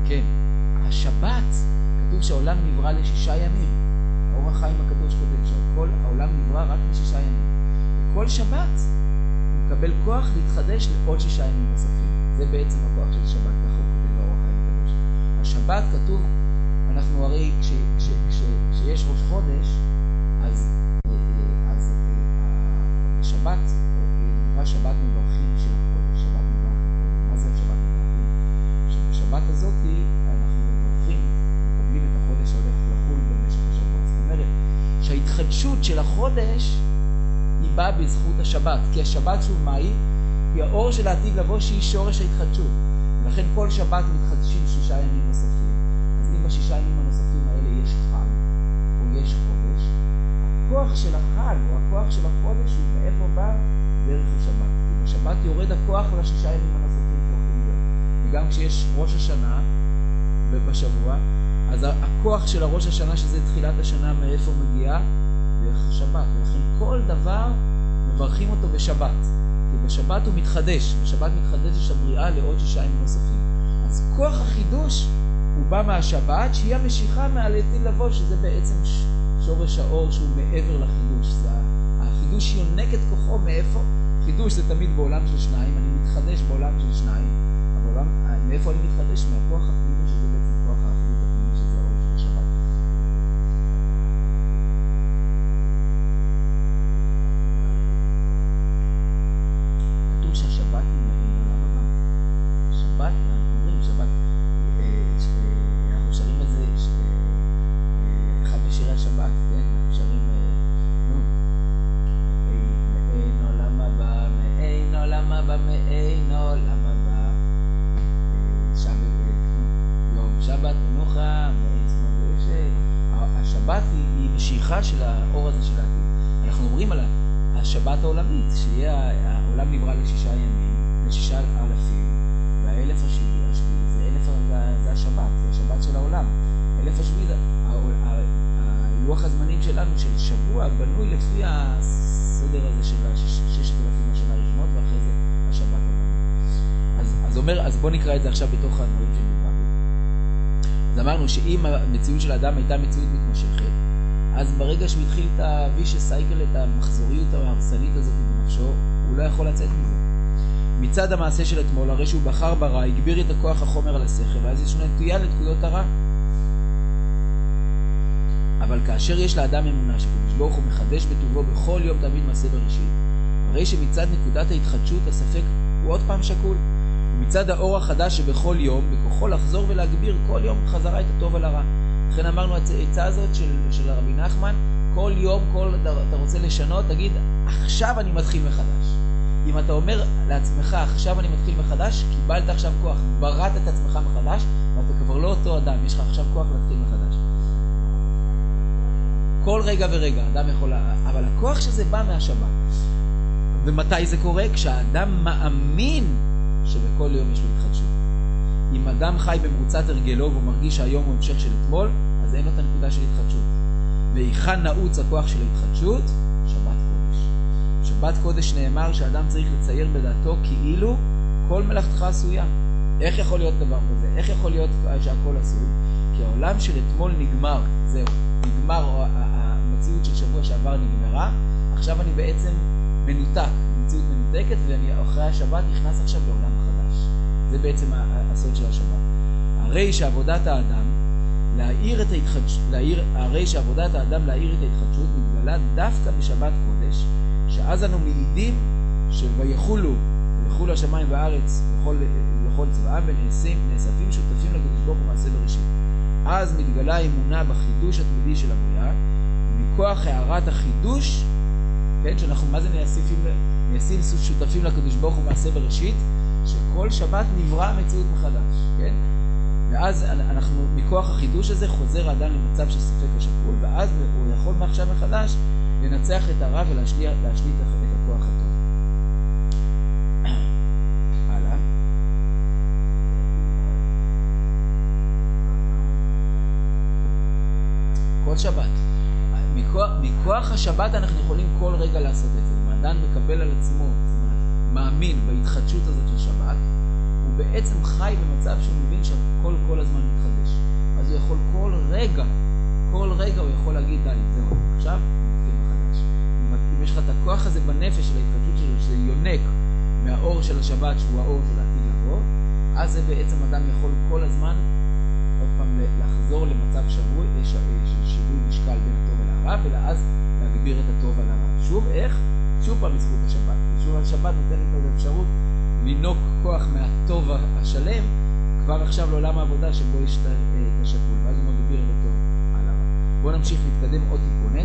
כן, השבת, כתוב שהעולם נברא לשישה ימים. האור החיים הקדוש כותב שכל העולם נברא רק לשישה ימים. וכל שבת הוא מקבל כוח להתחדש לעוד שישה ימים נוספים. זה בעצם הכוח של שבת, ככה הוא כותב האור החיים הקדוש. השבת כתוב, אנחנו הרי כש, כש, כש, כשיש ראש חודש, אז, אז השבת, נקרא שבת מברכים של החודש, שבת מברכים. מה זה שבת מברכים? שבשבת הזאת אנחנו מברכים, מקבלים את החודש שהולך לחול במשך השבוע. זאת אומרת שההתחדשות של החודש היא באה בזכות השבת, כי השבת שהוא מהי, היא האור של העתיד לבוא שהיא שורש ההתחדשות. ולכן כל שבת מתחדשים שישה ימים נוספים. אז אם בשישה ימים הנוספים האלה יש חג, או יש חודש, הכוח של החג או הכוח של החודש הוא מאיפה בא? דרך השבת. כי בשבת יורד הכוח לשישה ימים הנוספים שהולכים להיות. וגם כשיש ראש השנה ובשבוע, אז הכוח של הראש השנה, שזה תחילת השנה, מאיפה מגיע? דרך השבת. ולכן כל דבר מברכים אותו בשבת. כי בשבת הוא מתחדש. בשבת מתחדש הבריאה לעוד שישה ימים נוספים. אז כוח החידוש הוא בא מהשבת, שהיא המשיכה מהעתיד לבוא, שזה בעצם שורש האור שהוא מעבר לחידוש. זה החידוש יונק את כוחו מאיפה? חידוש זה תמיד בעולם של שניים, אני מתחדש בעולם של שניים, אבל בעולם, מאיפה אני מתחדש? מהכוח הפנימי, שזה בעצם כוח האחדות הפנימי, שזה האור של השבת. כתוב שהשבת היא מעין עולם הבא. שבת, אנחנו אומרים, שבת, אנחנו שרים את זה, אחד משירי השבת, כן? אנחנו שרים, נו, מעין עולם הבא, מעין עולם הבא, מעין עולם הבא, יום שבת מנוחה, מעין שמאל וישי. השבת היא משיכה של האור הזה של העתיד. אנחנו אומרים על השבת העולמית, שיהיה העולם נברא לשישה ימים, לשישה אלפים, והאלף השביעי, זה אלף, זה השבת, זה השבת של העולם. אלף השביעי, לוח הזמנים שלנו של שבוע בנוי לפי הסדר הזה של ששת אלפים השנה הראשונות, ואחרי זה השבת העולמית. אז, אז אומר, אז בוא נקרא את זה עכשיו בתוך הדברים של נקרא. אז אמרנו שאם המציאות של האדם הייתה מציאות מתמשכת, אז ברגע שהוא התחיל את הווישס סייקל, את המחזוריות ההרסנית הזאת בנפשו, הוא לא יכול לצאת מזה. מצד המעשה של אתמול, הרי שהוא בחר ברע, הגביר את הכוח החומר על השכל, ואז יש לו נטייה לתקודות הרע. אבל כאשר יש לאדם אמונה שקדוש ברוך הוא מחדש בטובו בכל יום תמיד מעשה בראשית, הרי שמצד נקודת ההתחדשות הספק הוא עוד פעם שקול. ומצד האור החדש שבכל יום, בכוחו לחזור ולהגביר כל יום חזרה את הטוב על הרע. לכן אמרנו את העצה הזאת של, של רבי נחמן, כל יום, כל אתה רוצה לשנות, תגיד, עכשיו אני מתחיל מחדש. אם אתה אומר לעצמך, עכשיו אני מתחיל מחדש, קיבלת עכשיו כוח, בראת את עצמך מחדש, ואתה כבר לא אותו אדם, יש לך עכשיו כוח להתחיל מחדש. כל רגע ורגע, אדם יכול, אבל הכוח שזה בא מהשבת. ומתי זה קורה? כשהאדם מאמין שבכל יום יש לו התחדשות. אם אדם חי במרוצת הרגלו והוא מרגיש שהיום הוא המשך של אתמול, אז אין לו את הנקודה של התחדשות. והיכן נעוץ הכוח של ההתחדשות? שבת קודש. שבת קודש נאמר שהאדם צריך לצייר בדעתו כאילו כל מלאכתך עשויה. איך יכול להיות דבר כזה? איך יכול להיות שהכל עשוי? כי העולם של אתמול נגמר, זהו, נגמר, המציאות של שבוע שעבר נגמרה, עכשיו אני בעצם מנותק, מציאות מנותקת, ואני אחרי השבת נכנס עכשיו לעולם חדש. זה בעצם הסוד של השבת. הרי שעבודת האדם להאיר את ההתחדשות, להאיר, הרי שעבודת האדם להאיר את ההתחדשות מתגלה דווקא בשבת קודש, שאז אנו מעידים שויחולו, ויחולו השמיים והארץ לכל, לכל צבאם, ונאספים שותפים לקדוש ברוך הוא מעשה בראשית. אז מתגלה האמונה בחידוש התמידי של הבריאה, ומכוח הערת החידוש, כן, שאנחנו, מה זה נאספים, נאספים שותפים לקדוש ברוך הוא מעשה בראשית, שכל שבת נברא המציאות מחדש, כן? ואז אנחנו, מכוח החידוש הזה, חוזר האדם למצב של ספק ושקול, ואז הוא יכול מעכשיו מחדש לנצח את הרע ולהשליט את הכוח הטוב. הלאה. כל שבת. מכוח, מכוח השבת אנחנו יכולים כל רגע לעשות את זה. אם האדם מקבל על עצמו, מאמין בהתחדשות הזאת של שבת, הוא בעצם חי במצב שהוא מבין שהכל כל הזמן מתחדש. אז הוא יכול כל רגע, כל רגע הוא יכול להגיד, די, זהו, עכשיו הוא מתחיל מחדש. אם יש לך את הכוח הזה בנפש של ההתחדשות שלו, שזה יונק מהאור של השבת, שהוא האור של העתיד לבוא, אז זה בעצם אדם יכול כל הזמן עוד פעם לחזור למצב שבוי, של שיווי משקל בין הטוב אל הרע, ולאז להגביר את הטוב על הרע. שוב, איך? שוב פעם בזכות השבת. שוב השבת נותנת לו אפשרות לנוק כוח מהטוב השלם, כבר עכשיו לעולם העבודה שבו יש את השקול, ואז הוא מגביר את הטוב על הרע. בואו נמשיך להתקדם עוד טיפונת,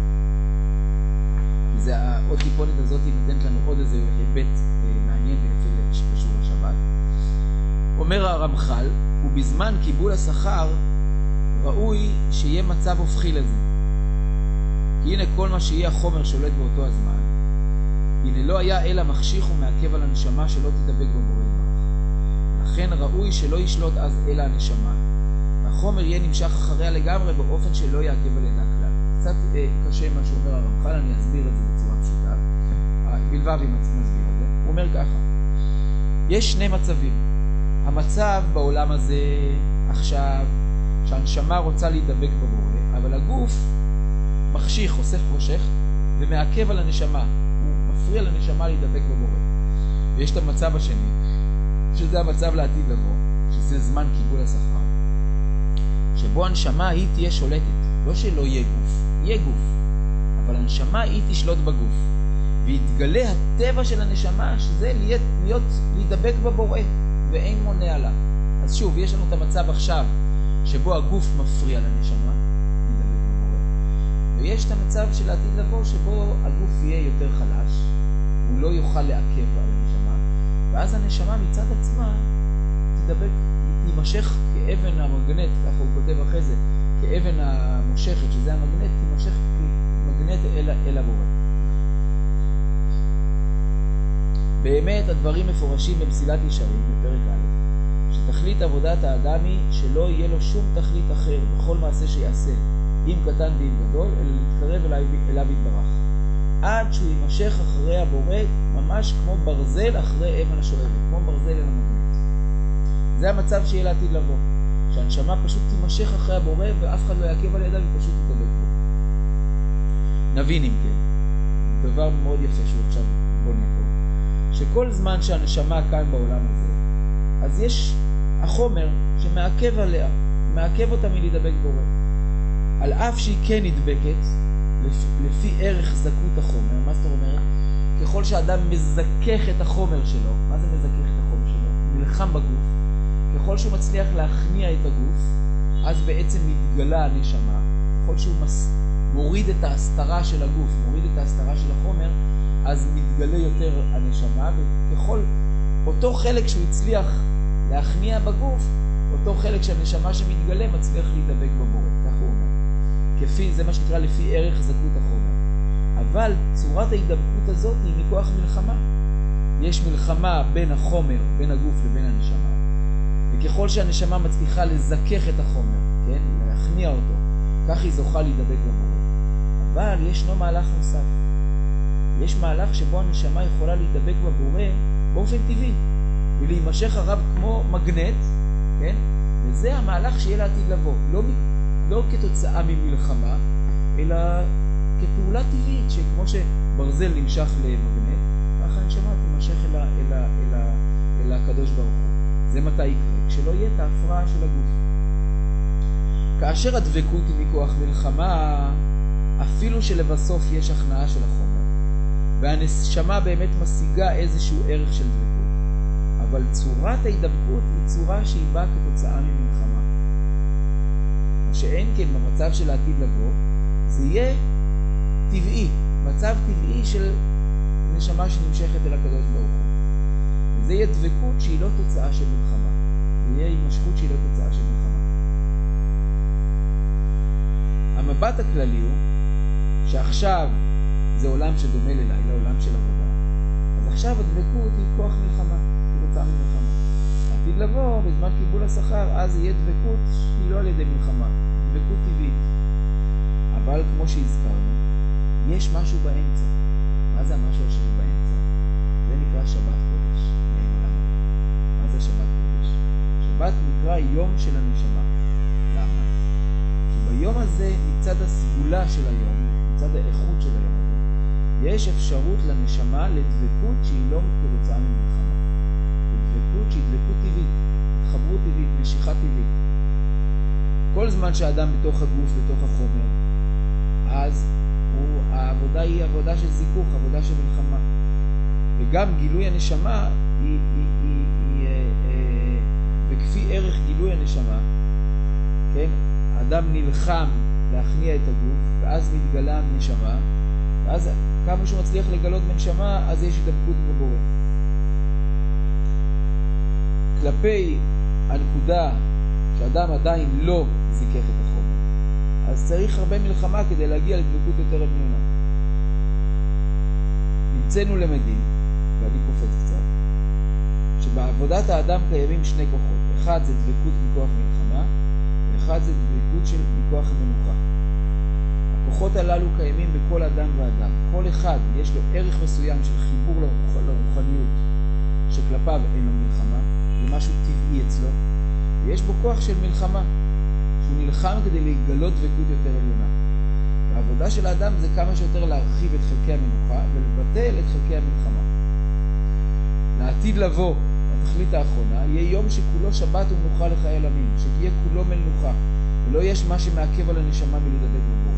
כי זה, עוד טיפונת הזאת נותנת לנו עוד איזה היבט מעניין ויפה שקשור לשבת. אומר הרמח"ל, ובזמן קיבול השכר ראוי שיהיה מצב הופכי לזה. כי הנה כל מה שיהיה החומר שולט באותו הזמן, הנה לא היה אלא מחשיך ומעכב על הנשמה שלא תדבק בבורא יתברך. לכן ראוי שלא ישלוט אז אלא הנשמה. החומר יהיה נמשך אחריה לגמרי באופן שלא יעכב על ידה כלל. קצת אה, קשה מה שאומר הרמח"ל, אני אסביר את זה בצורה פשוטה. בלבבי מסביר את זה. הוא אומר ככה, יש שני מצבים. המצב בעולם הזה עכשיו, שהנשמה רוצה להידבק בבורא, אבל הגוף מחשיך, אוסף חושך, ומעכב על הנשמה. הוא מפריע לנשמה להידבק בבורא. ויש את המצב השני, שזה המצב לעתיד לבוא, שזה זמן קיבול השכר, שבו הנשמה היא תהיה שולטת. לא שלא יהיה גוף, יהיה גוף, אבל הנשמה היא תשלוט בגוף. ויתגלה הטבע של הנשמה, שזה להיות, להיות, להידבק בבורא, ואין מונע לה. אז שוב, יש לנו את המצב עכשיו, שבו הגוף מפריע לנשמה, להידבק בבורא. ויש את המצב של העתיד לבוא, שבו הגוף יהיה יותר חלש, הוא לא יוכל לעכב על הנשמה, ואז הנשמה מצד עצמה תדבק, תימשך כאבן המגנט, ככה הוא כותב אחרי זה, כאבן המושכת, שזה המגנט, תימשך כמגנט אל, אל הבורא. באמת הדברים מפורשים במסילת ישרים בפרק א', שתכלית עבודת האדם היא שלא יהיה לו שום תכלית אחר בכל מעשה שיעשה, אם קטן ואם גדול, אלא להתקרב אליו, אליו יתברך. עד שהוא יימשך אחרי הבורא, ממש כמו ברזל אחרי אבן השואבת, כמו ברזל אל המגנט. זה המצב שיהיה לעתיד לבוא, שהנשמה פשוט תימשך אחרי הבורא ואף אחד לא יעכב על ידה ופשוט תדבק בו. נבין אם כן, דבר מאוד יפה שהוא עכשיו בונה פה, שכל זמן שהנשמה כאן בעולם הזה, אז יש החומר שמעכב עליה, מעכב אותה מלהידבק בורא. על אף שהיא כן נדבקת, לפי, לפי ערך זכות החומר, מה זאת אומרת? ככל שאדם מזכך את החומר שלו, מה זה מזכך את החומר שלו? מלחם בגוף. ככל שהוא מצליח להכניע את הגוף, אז בעצם מתגלה הנשמה. ככל שהוא מס... מוריד את ההסתרה של הגוף, מוריד את ההסתרה של החומר, אז מתגלה יותר הנשמה, וככל אותו חלק שהוא הצליח להכניע בגוף, אותו חלק שהנשמה שמתגלה מצליח להידבק בבורא, כך הוא אומר. כפי, זה מה שנקרא לפי ערך זכות החומר. אבל צורת ההידבקות הזאת היא מכוח מלחמה. יש מלחמה בין החומר, בין הגוף לבין הנשמה. וככל שהנשמה מצליחה לזכך את החומר, כן? להכניע אותו, כך היא זוכה להידבק בבורא. אבל ישנו מהלך נוסף. יש מהלך שבו הנשמה יכולה להידבק בבורא באופן טבעי, ולהימשך הרב כמו מגנט, כן? וזה המהלך שיהיה לעתיד לבוא. לא, לא כתוצאה ממלחמה, אלא כפעולה טבעית, שכמו שברזל נמשך למגנט, ככה הנשמה תימשך אל, אל, אל, אל, אל הקדוש ברוך הוא. זה מתי יקרה? כשלא יהיה את ההפרעה של הגוף. כאשר הדבקות היא מכוח מלחמה, אפילו שלבסוף יש הכנעה של החומר, והנשמה באמת משיגה איזשהו ערך של דבקות. אבל צורת ההידבקות היא צורה שהיא באה כתוצאה ממלחמה. מה שאין כן במצב של העתיד לבוא, זה יהיה טבעי, מצב טבעי של נשמה שנמשכת אל הקדוש ברוך הוא. וזה יהיה דבקות שהיא לא תוצאה של מלחמה. זה יהיה הימשכות שהיא לא תוצאה של מלחמה. המבט הכללי הוא שעכשיו זה עולם שדומה ללילה, עולם של עבודה. אז עכשיו הדבקות היא כוח מלחמה, כתוצאה ממלחמה. עתיד לבוא, בזמן קיבול השכר, אז יהיה דבקות שהיא לא על ידי מלחמה, דבקות טבעית. אבל כמו שהזכרנו, יש משהו באמצע. מה זה המשהו שיש באמצע? זה נקרא שבת קודש. מה זה נקרא שבת קודש. שבת נקרא יום של הנשמה. למה? כי ביום הזה, מצד הסגולה של היום, מצד האיכות של היום הזה, יש אפשרות לנשמה לדבקות שהיא לא כתוצאה ממלחמה. לדבקות שהיא דבקות טבעית, התחברות טבעית, משיכה טבעית. כל זמן שהאדם בתוך הגוף, בתוך החומר, אז הוא, העבודה היא עבודה של זיכוך, עבודה של מלחמה. וגם גילוי הנשמה היא, היא, היא, היא, היא אה, אה, וכפי ערך גילוי הנשמה, כן? האדם נלחם להכניע את הגוף, ואז מתגלה הנשמה, ואז כמה שהוא מצליח לגלות בנשמה, אז יש התדבקות בבורא. כלפי הנקודה שאדם עדיין לא זיכך את החומר, אז צריך הרבה מלחמה כדי להגיע לדבקות יותר עליונה. נמצאנו למדים, ואני קופץ קצת, שבעבודת האדם קיימים שני כוחות. אחד זה דבקות מכוח מלחמה, ואחד זה דבקות של מכוח המנוחה. הכוחות הללו קיימים בכל אדם ואדם. כל אחד יש לו ערך מסוים של חיבור לרוח, לרוחניות, שכלפיו אין לו מלחמה, זה משהו טבעי אצלו, ויש בו כוח של מלחמה, שהוא נלחם כדי להתגלות דבקות יותר עליונה. והעבודה של האדם זה כמה שיותר להרחיב את חלקי המנוחה ולבטל את חלקי המלחמה. לעתיד לבוא, התכלית האחרונה, יהיה יום שכולו שבת ומנוחה לחיי עלמין, שתהיה כולו מנוחה, ולא יש מה שמעכב על הנשמה מלהתדבק בבורא.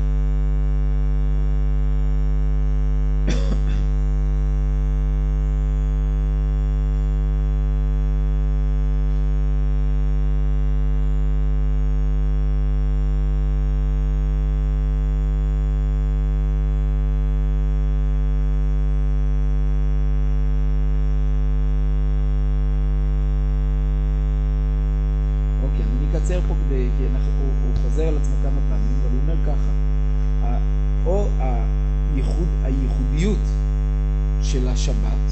נקצר פה כדי, כי אנחנו, הוא, הוא חוזר על עצמו כמה פעמים, אבל הוא אומר ככה, או הייחוד, הייחודיות של השבת,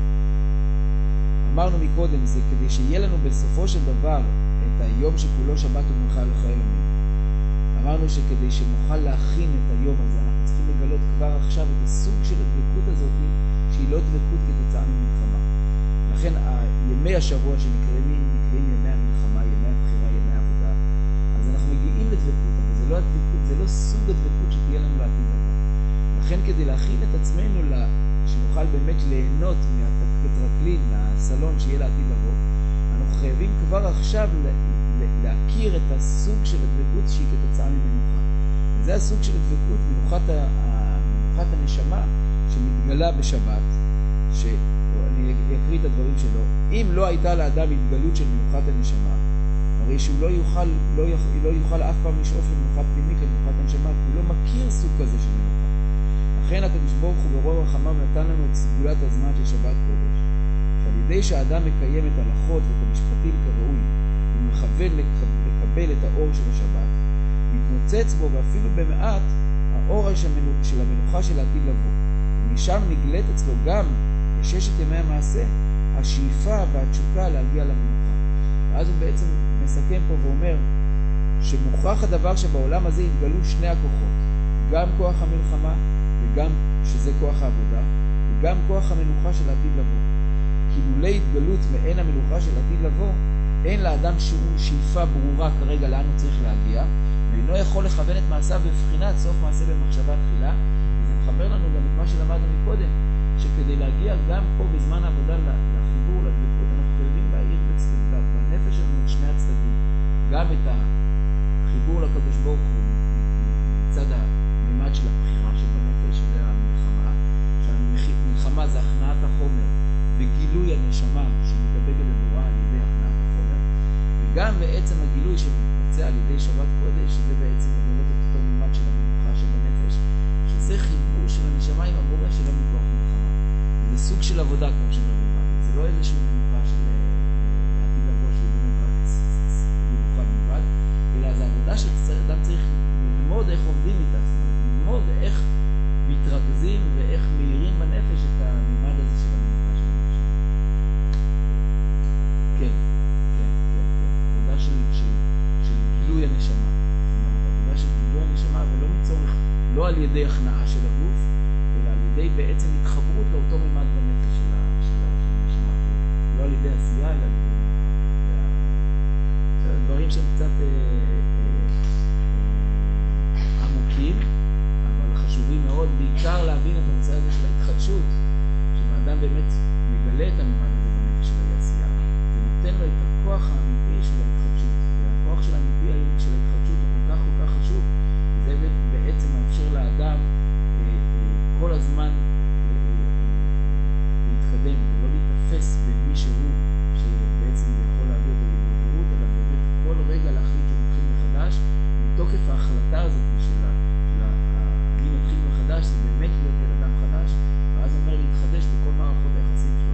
אמרנו מקודם, זה כדי שיהיה לנו בסופו של דבר את היום שכולו שבת ומנוחה לחיי עלמין. אמרנו שכדי שנוכל להכין את היום הזה, אנחנו צריכים לגלות כבר עכשיו את הסוג של הדבקות הזאת, שהיא לא דבקות כתוצאה ממלחמה. לכן ימי השבוע שנקראים נקראים ימי המלחמה, ימי הבחירה, ימי העבודה, אז אנחנו מגיעים לדבקות, אבל זה לא הדבקות, זה לא סוג הדבקות שתהיה לנו לעתיד לבוא. לכן כדי להכין את עצמנו לה, שנוכל באמת ליהנות מהטרקלין, מהסלון שיהיה לעתיד לבוא, אנחנו חייבים כבר עכשיו להכיר את הסוג של הדבקות שהיא כתוצאה ממנוחה. וזה הסוג של הדבקות, מנוחת, מנוחת הנשמה שמתגלה בשבת, שאני אקריא את הדברים שלו. אם לא הייתה לאדם התגלות של מנוחת הנשמה, הרי שהוא לא יוכל, לא יוכל, לא יוכל אף פעם לשאוף למנוחה פנימית, למנוחת הנשמה, כי הוא לא מכיר סוג כזה של מנוחה. לכן הקדוש ברוך הוא ברוב רחמיו נתן לנו את סגולת הזמן של שבת קודש, שעל ידי שהאדם מקיים את ההלכות ואת המשפטים כראוי, ומכוון לקבל את האור של השבת, מתנוצץ בו ואפילו במעט האור של המנוחה של העתיד לבוא. ומשם נגלית אצלו גם בששת ימי המעשה השאיפה והתשוקה להגיע למנוחה. ואז הוא בעצם מסכם פה ואומר שמוכרח הדבר שבעולם הזה יתגלו שני הכוחות, גם כוח המלחמה וגם שזה כוח העבודה, וגם כוח המנוחה של העתיד לבוא. כי לולא התגלות ואין המנוחה של העתיד לבוא, אין לאדם שהוא שאיפה ברורה כרגע לאן הוא צריך להגיע, ואינו יכול לכוון את מעשיו בבחינת סוף מעשה במחשבה תחילה. וזה מחבר לנו גם את מה שלמדנו מקודם, שכדי להגיע גם פה בזמן העבודה לחיבור, לדבקות, אנחנו חייבים להעיר בנפש שלנו את שני הצדדים, גם את החיבור לקדוש ברוך הוא מצד המימד של הבחירה שבנפש, שזה המלחמה, שהמלחמה זה הכנעת החומר וגילוי הנשמה שמתדבקת בבורא על ידי הכנעת החומר, וגם בעצם הגילוי שמתבצע על ידי שבת קודש, שזה בעצם לגלות את אותו מימד של המנוחה שבנפש, שזה חיבור של הנשמה עם הבורא שלא מכוח מלחמה. זה סוג של עבודה כמו שמרובד, זה לא איזשהו מנוחה של העתיד לבוא שהוא באמת רק מנוחה בלבד, אלא זה עבודה שאדם צריך ללמוד איך עובדים איתה, ללמוד איך מתרכזים ואיך מאירים בנפש את המימד הזה של המנוחה של הנפש. כן, כן, כן, כן. עבודה של, של, של גילוי הנשמה. זאת אומרת, עבודה של גילוי הנשמה, ולא מצורך, לא על ידי הכנעה של הגוף, אלא על ידי בעצם התחברות לאותו מימד בנפש של, של, של הנשמה. לא לא על ידי עשייה, אלא דברים שהם קצת אה, אה, עמוקים, אבל חשובים מאוד, בעיקר להבין את הנושא הזה של ההתחדשות, שאם האדם באמת מגלה את הממד הזה בנפש של העשייה, זה נותן לו את הכוח האמיתי של ההתחדשות, והכוח של האמיתי של ההתחדשות הוא כל כך כל כך חשוב, וזה בעצם מאפשר לאדם אה, אה, כל הזמן אה, אה, להתקדם ולא להתאפס במי שהוא, שבעצם יכול להביא אותו להתגברות, אלא באמת כל רגע להחליט שהוא מתחיל מחדש, מתוקף ההחלטה הזאת של אני מתחיל מחדש, זה באמת להיות בן אדם חדש, ואז אומר להתחדש בכל מערכות היחסים שלו.